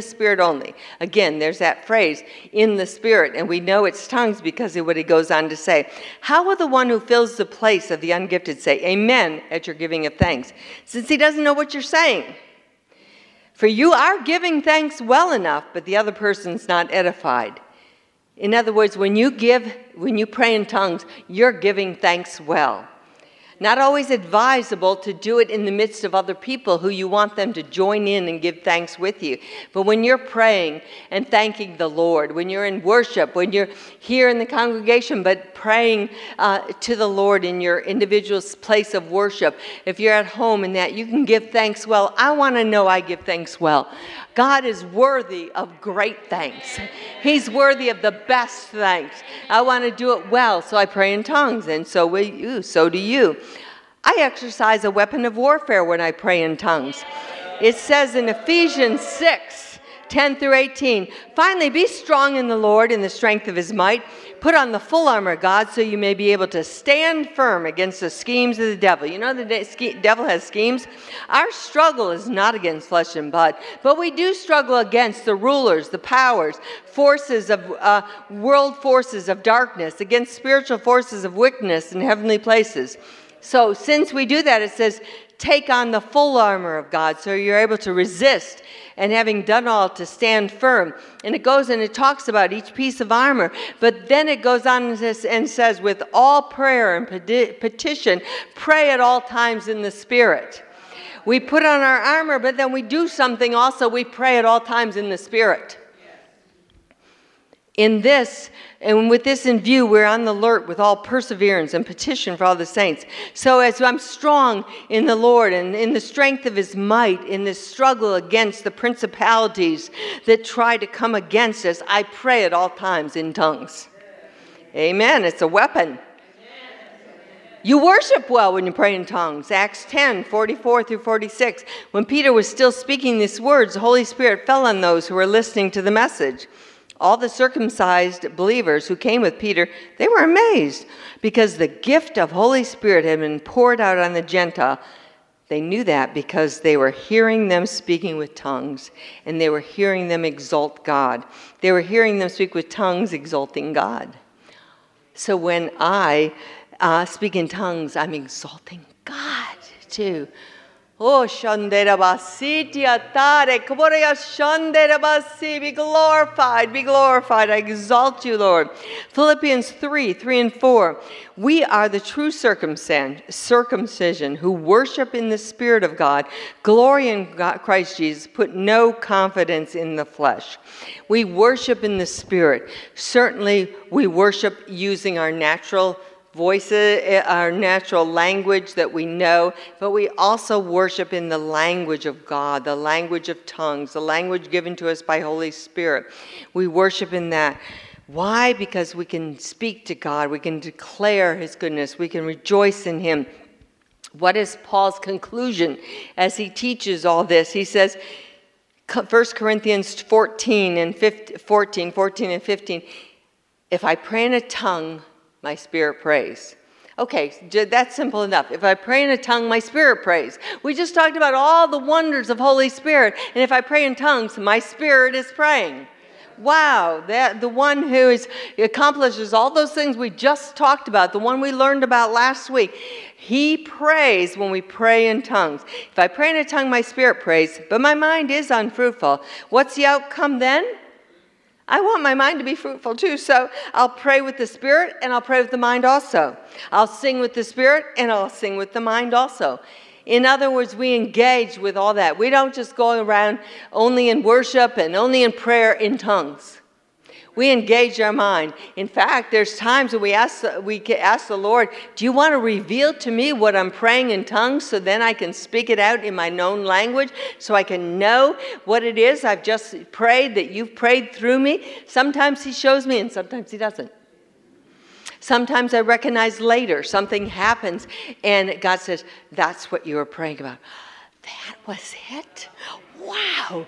again, there's that phrase, in the Spirit, and we know it's tongues because of what he goes on to say. How will the one who fills the place of the ungifted say, amen, at your giving of thanks, since he doesn't know what you're saying? For you are giving thanks well enough, but the other person's not edified. In other words, when you pray in tongues, you're giving thanks well. Not always advisable to do it in the midst of other people who you want them to join in and give thanks with you. But when you're praying and thanking the Lord, when you're in worship, when you're here in the congregation but praying to the Lord in your individual place of worship, if you're at home and that, you can give thanks well. I want to know I give thanks well. God is worthy of great thanks. He's worthy of the best thanks. I want to do it well, so I pray in tongues, and so will you, so do you. I exercise a weapon of warfare when I pray in tongues. It says in Ephesians 6:10-18, finally, be strong in the Lord in the strength of His might. Put on the full armor of God so you may be able to stand firm against the schemes of the devil. The devil has schemes. Our struggle is not against flesh and blood, but we do struggle against the rulers, the powers, world forces of darkness, against spiritual forces of wickedness in heavenly places. So since we do that, it says, take on the full armor of God so you're able to resist, and having done all, to stand firm. And it goes and it talks about each piece of armor. But then it goes on and says, with all prayer and petition, pray at all times in the Spirit. We put on our armor, but then we do something also. We pray at all times in the Spirit. In this, and with this in view, we're on the alert with all perseverance and petition for all the saints. So as I'm strong in the Lord and in the strength of His might, in this struggle against the principalities that try to come against us, I pray at all times in tongues. Amen. It's a weapon. You worship well when you pray in tongues. Acts 10:44-46. When Peter was still speaking these words, the Holy Spirit fell on those who were listening to the message. All the circumcised believers who came with Peter, they were amazed because the gift of Holy Spirit had been poured out on the Gentile. They knew that because they were hearing them speaking with tongues, and they were hearing them exalt God. They were hearing them speak with tongues, exalting God. So when I speak in tongues, I'm exalting God too. Oh, Shanderabasi, Tiatare, Kaborea Shanderabasi, be glorified, be glorified. I exalt you, Lord. Philippians 3 and 4. We are the true circumcision who worship in the Spirit of God, glory in Christ Jesus, put no confidence in the flesh. We worship in the Spirit. Certainly, we worship using our natural voices, our natural language that we know, but we also worship in the language of God, the language of tongues, the language given to us by Holy Spirit. We worship in that. Why? Because we can speak to God, we can declare His goodness, we can rejoice in Him. What is Paul's conclusion as he teaches all this? He says, 1 Corinthians 14 and 15, if I pray in a tongue, my spirit prays. Okay, that's simple enough. If I pray in a tongue, my spirit prays. We just talked about all the wonders of Holy Spirit. And if I pray in tongues, my spirit is praying. Wow, that the one who accomplishes all those things we just talked about, the one we learned about last week, he prays when we pray in tongues. If I pray in a tongue, my spirit prays, but my mind is unfruitful. What's the outcome then? I want my mind to be fruitful too, so I'll pray with the Spirit and I'll pray with the mind also. I'll sing with the Spirit and I'll sing with the mind also. In other words, we engage with all that. We don't just go around only in worship and only in prayer in tongues. We engage our mind. In fact, there's times when we ask the Lord, do you want to reveal to me what I'm praying in tongues so then I can speak it out in my known language so I can know what it is I've just prayed, that you've prayed through me? Sometimes He shows me and sometimes He doesn't. Sometimes I recognize later something happens and God says, that's what you were praying about. That was it? Wow.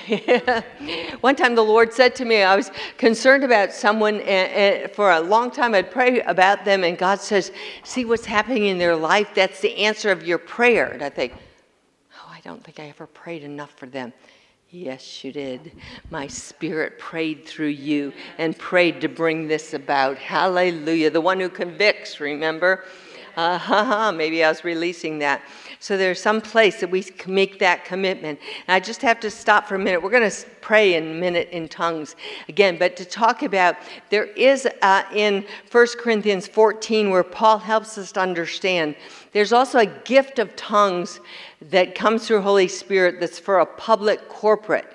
One time the Lord said to me, I was concerned about someone, and for a long time I'd pray about them, and God says, see what's happening in their life? That's the answer of your prayer. And I think, I don't think I ever prayed enough for them. Yes, you did. My spirit prayed through you and prayed to bring this about. Hallelujah. The one who convicts, remember? Maybe I was releasing that. So there's some place that we can make that commitment. And I just have to stop for a minute. We're going to pray in a minute in tongues again. But to talk about, there is in 1 Corinthians 14 where Paul helps us to understand. There's also a gift of tongues that comes through Holy Spirit that's for a public corporate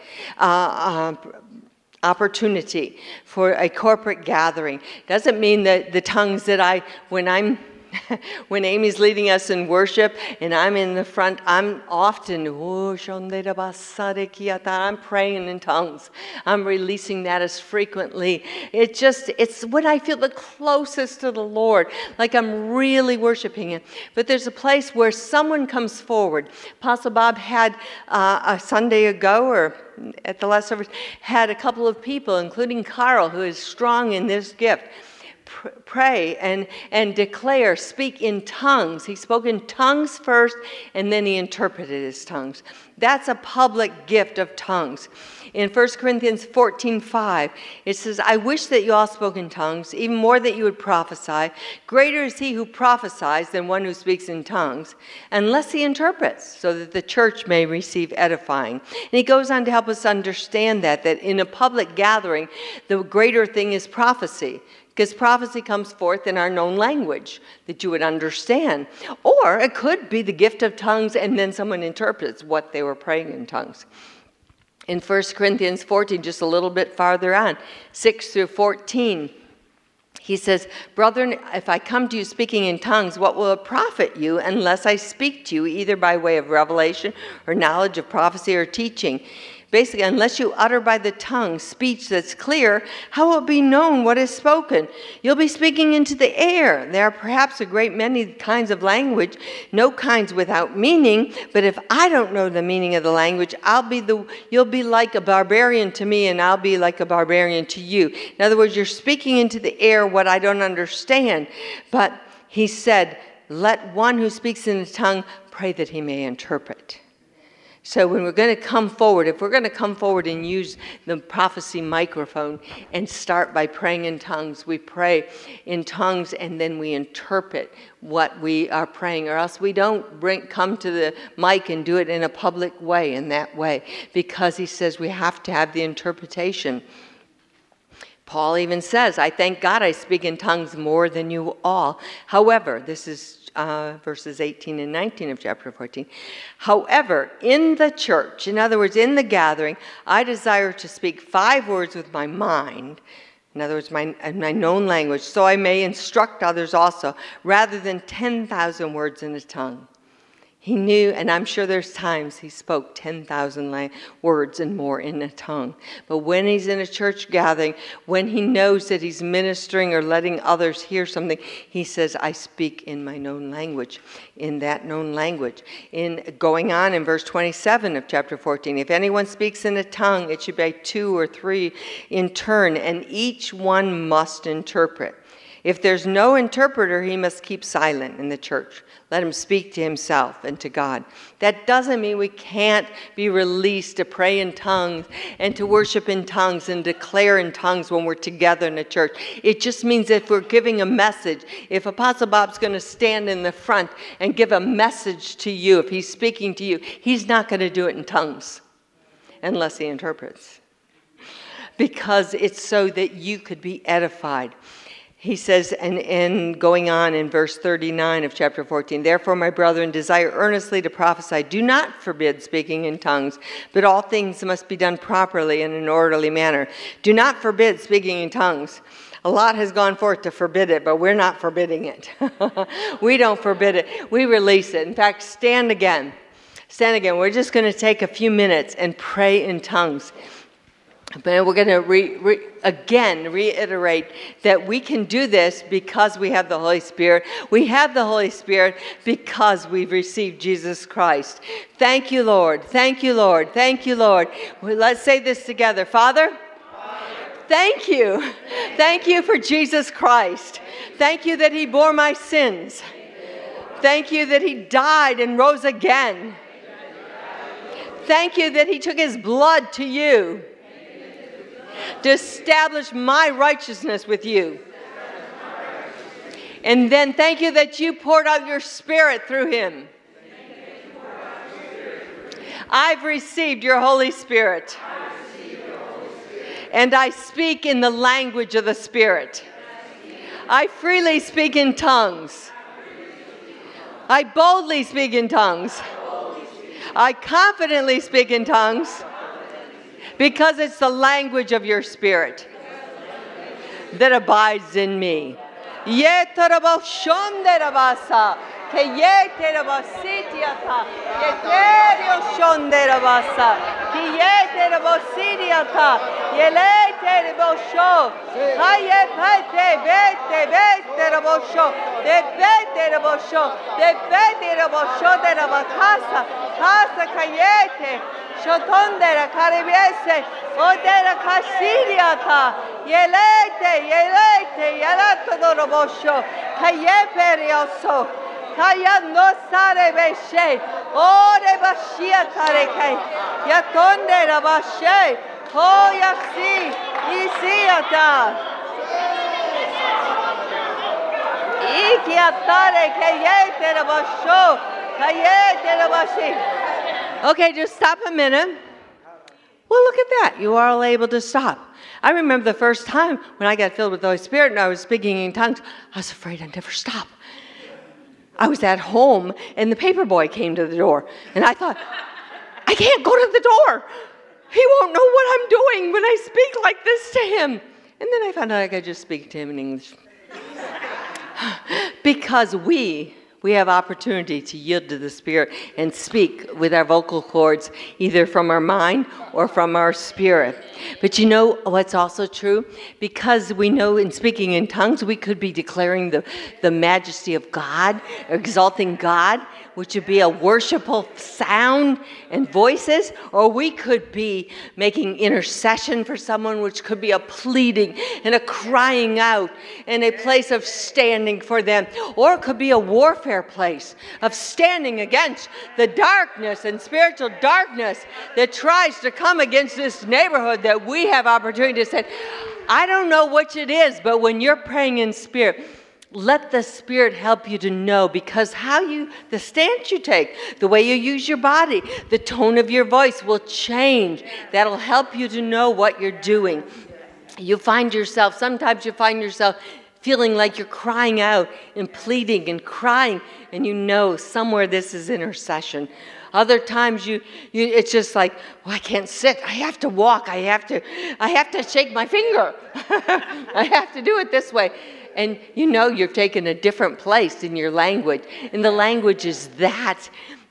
opportunity, for a corporate gathering. Doesn't mean that the tongues that when Amy's leading us in worship and I'm in the front, I'm often, I'm praying in tongues. I'm releasing that as frequently. It's when I feel the closest to the Lord, like I'm really worshiping Him. But there's a place where someone comes forward. Apostle Bob had a Sunday ago, or at the last service, had a couple of people, including Carl, who is strong in this gift, pray and declare, speak in tongues. He spoke in tongues first, and then he interpreted his tongues. That's a public gift of tongues. In 1 Corinthians 14:5, it says, I wish that you all spoke in tongues, even more that you would prophesy. Greater is he who prophesies than one who speaks in tongues, unless he interprets, so that the church may receive edifying. And he goes on to help us understand that in a public gathering, the greater thing is prophecy. Because prophecy comes forth in our known language that you would understand. Or it could be the gift of tongues and then someone interprets what they were praying in tongues. In 1 Corinthians 14, just a little bit farther on, 6 through 14, he says, Brethren, if I come to you speaking in tongues, what will it profit you unless I speak to you either by way of revelation or knowledge of prophecy or teaching? Basically, unless you utter by the tongue speech that's clear, how will it be known what is spoken? You'll be speaking into the air. There are perhaps a great many kinds of language, no kinds without meaning, but if I don't know the meaning of the language, you'll be like a barbarian to me, and I'll be like a barbarian to you. In other words, you're speaking into the air what I don't understand. But he said, let one who speaks in a tongue pray that he may interpret. So when we're going to come forward, if we're going to come forward and use the prophecy microphone and start by praying in tongues, we pray in tongues and then we interpret what we are praying, or else we don't come to the mic and do it in a public way, in that way, because he says we have to have the interpretation. Paul even says, I thank God I speak in tongues more than you all. However, this is verses 18 and 19 of chapter 14. However, in the church, in other words, in the gathering, I desire to speak 5 words with my mind, in other words, my known language, so I may instruct others also, rather than 10,000 words in a tongue. He knew, and I'm sure there's times he spoke 10,000 words and more in a tongue. But when he's in a church gathering, when he knows that he's ministering or letting others hear something, he says, I speak in my known language, in that known language. In going on in verse 27 of chapter 14, if anyone speaks in a tongue, it should be 2 or 3 in turn, and each one must interpret. If there's no interpreter, he must keep silent in the church. Let him speak to himself and to God. That doesn't mean we can't be released to pray in tongues and to worship in tongues and declare in tongues when we're together in a church. It just means if we're giving a message, if Apostle Bob's going to stand in the front and give a message to you, if he's speaking to you, he's not going to do it in tongues unless he interprets. Because it's so that you could be edified. He says, and going on in verse 39 of chapter 14, therefore, my brethren, desire earnestly to prophesy. Do not forbid speaking in tongues, but all things must be done properly in an orderly manner. Do not forbid speaking in tongues. A lot has gone forth to forbid it, but we're not forbidding it. We don't forbid it. We release it. In fact, stand again. Stand again. We're just going to take a few minutes and pray in tongues. But we're going to reiterate that we can do this because we have the Holy Spirit. We have the Holy Spirit because we've received Jesus Christ. Thank you, Lord. Thank you, Lord. Thank you, Lord. Let's say this together. Father, thank you. Thank you for Jesus Christ. Thank you that he bore my sins. Thank you that he died and rose again. Thank you that he took his blood to you to establish my righteousness with you. And then thank you that you poured out your Spirit through him. I've received your Holy Spirit. And I speak in the language of the Spirit. I freely speak in tongues. I boldly speak in tongues. I confidently speak in tongues. Because it's the language of your Spirit that abides in me. Que ye te rabasitiata, yeterio shonderabasa, que ye te rabasitiata, yele te rabosho, aye bete rabosho, de bete rabosho de rabakasa, casa cayete, shotondera caribese, odera casiriata, yelete, yelato do rabosho, caye perioso. Kaya no sare beshe, ore bashia tareke, yatonde rabashe, oh yasi, isiata. Ikiatare kayete rabasho, kayete rabashi. Okay, just stop a minute. Well, look at that. You are all able to stop. I remember the first time when I got filled with the Holy Spirit and I was speaking in tongues, I was afraid I'd never stop. I was at home, and the paper boy came to the door. And I thought, I can't go to the door. He won't know what I'm doing when I speak like this to him. And then I found out I could just speak to him in English. Because we have opportunity to yield to the Spirit and speak with our vocal cords, either from our mind or from our spirit. But you know what's also true? Because we know in speaking in tongues, we could be declaring the majesty of God, exalting God. which would be a worshipful sound and voices, or we could be making intercession for someone, which could be a pleading and a crying out and a place of standing for them, or it could be a warfare place of standing against the darkness and spiritual darkness that tries to come against this neighborhood, that we have opportunity to say, I don't know which it is, but when you're praying in spirit, let the Spirit help you to know, because the stance you take, the way you use your body, the tone of your voice will change. That'll help you to know what you're doing. Sometimes you find yourself feeling like you're crying out and pleading and crying, and you know somewhere this is intercession. Other times it's just like, well, I can't sit. I have to walk. I have to shake my finger. I have to do it this way. And you're taking a different place in your language. And the language is that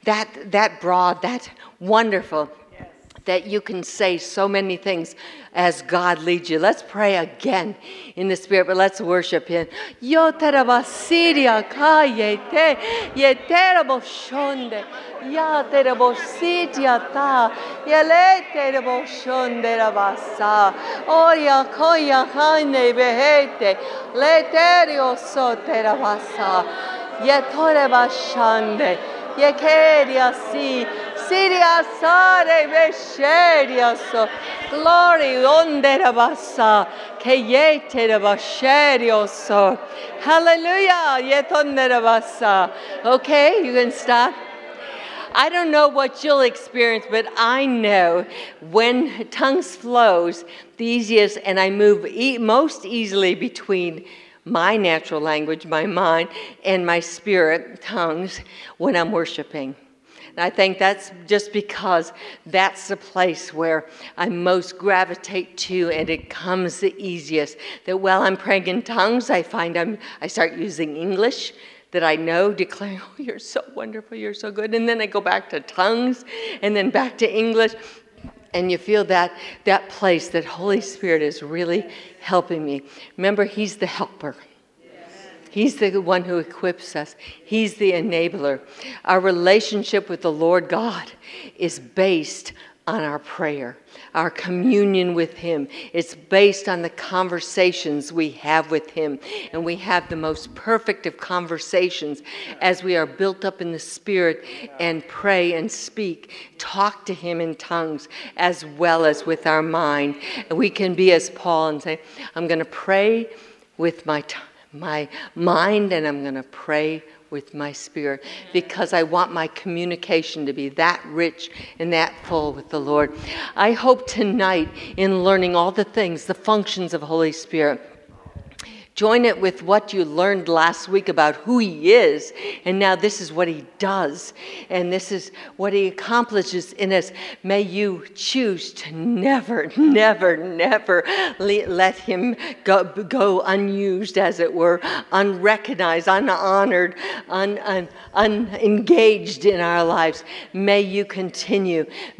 broad, that wonderful, that you can say so many things as God leads you. Let's pray again in the Spirit, but let's worship Him. Yo terabasiria kayete, ye teraboshonde, ya terabositia ta, ye le teraboshonde rabasa, oya koya hane behete, le terio so terabasa, ye torebashande, ye keria si. Siria sare vesheria so glory ondera basa keyete basherio so hallelujah yetondera basa. Okay, you can stop. I don't know what you'll experience, but I know when tongues flows the easiest, and I move most easily between my natural language, my mind, and my spirit tongues when I'm worshiping. And I think that's just because that's the place where I most gravitate to, and it comes the easiest. That while I'm praying in tongues, I find I start using English that I know, declaring, oh, you're so wonderful, you're so good. And then I go back to tongues, and then back to English. And you feel that place that Holy Spirit is really helping me. Remember, He's the helper. He's the one who equips us. He's the enabler. Our relationship with the Lord God is based on our prayer, our communion with Him. It's based on the conversations we have with Him. And we have the most perfect of conversations as we are built up in the Spirit and pray and speak, talk to Him in tongues as well as with our mind. And we can be as Paul and say, I'm going to pray with my mind, and I'm going to pray with my spirit, because I want my communication to be that rich and that full with the Lord. I hope tonight, in learning all the things, the functions of Holy Spirit, join it with what you learned last week about who He is, and now this is what He does, and this is what He accomplishes in us. May you choose to never, never, never let Him go unused, as it were, unrecognized, unhonored, unengaged in our lives. May you continue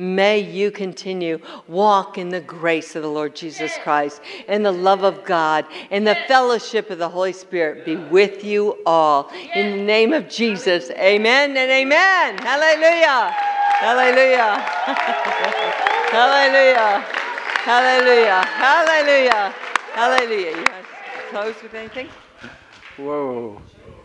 walk in the grace of the Lord Jesus Christ, and the love of God, and the fellowship of the Holy Spirit be with you all. In the name of Jesus, amen and amen. Hallelujah. Hallelujah. Hallelujah. Hallelujah. Hallelujah. Hallelujah. You want to close with anything? Whoa.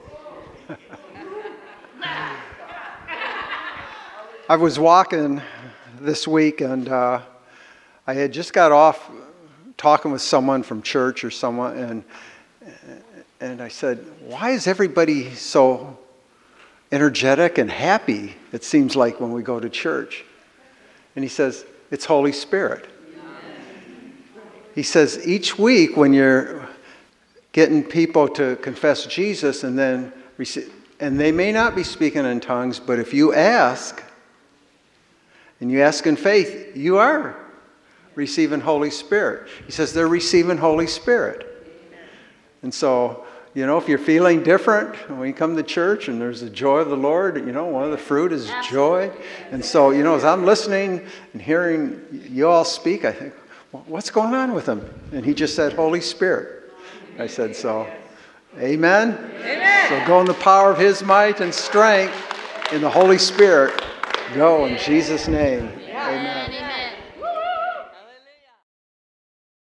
I was walking this week, and I had just got off talking with someone from church or someone, and I said, why is everybody so energetic and happy, it seems like, when we go to church? And he says, it's Holy Spirit. He says, each week when you're getting people to confess Jesus and then receive, and they may not be speaking in tongues, but if you ask, and you ask in faith, you are receiving Holy Spirit. He says they're receiving Holy Spirit. And so, if you're feeling different, when you come to church and there's the joy of the Lord, one of the fruit is joy. And so, as I'm listening and hearing you all speak, I think, what's going on with them? And he just said, Holy Spirit. I said, so, amen? Amen. So go in the power of His might and strength. in the Holy Spirit. Go in Jesus' name. Amen.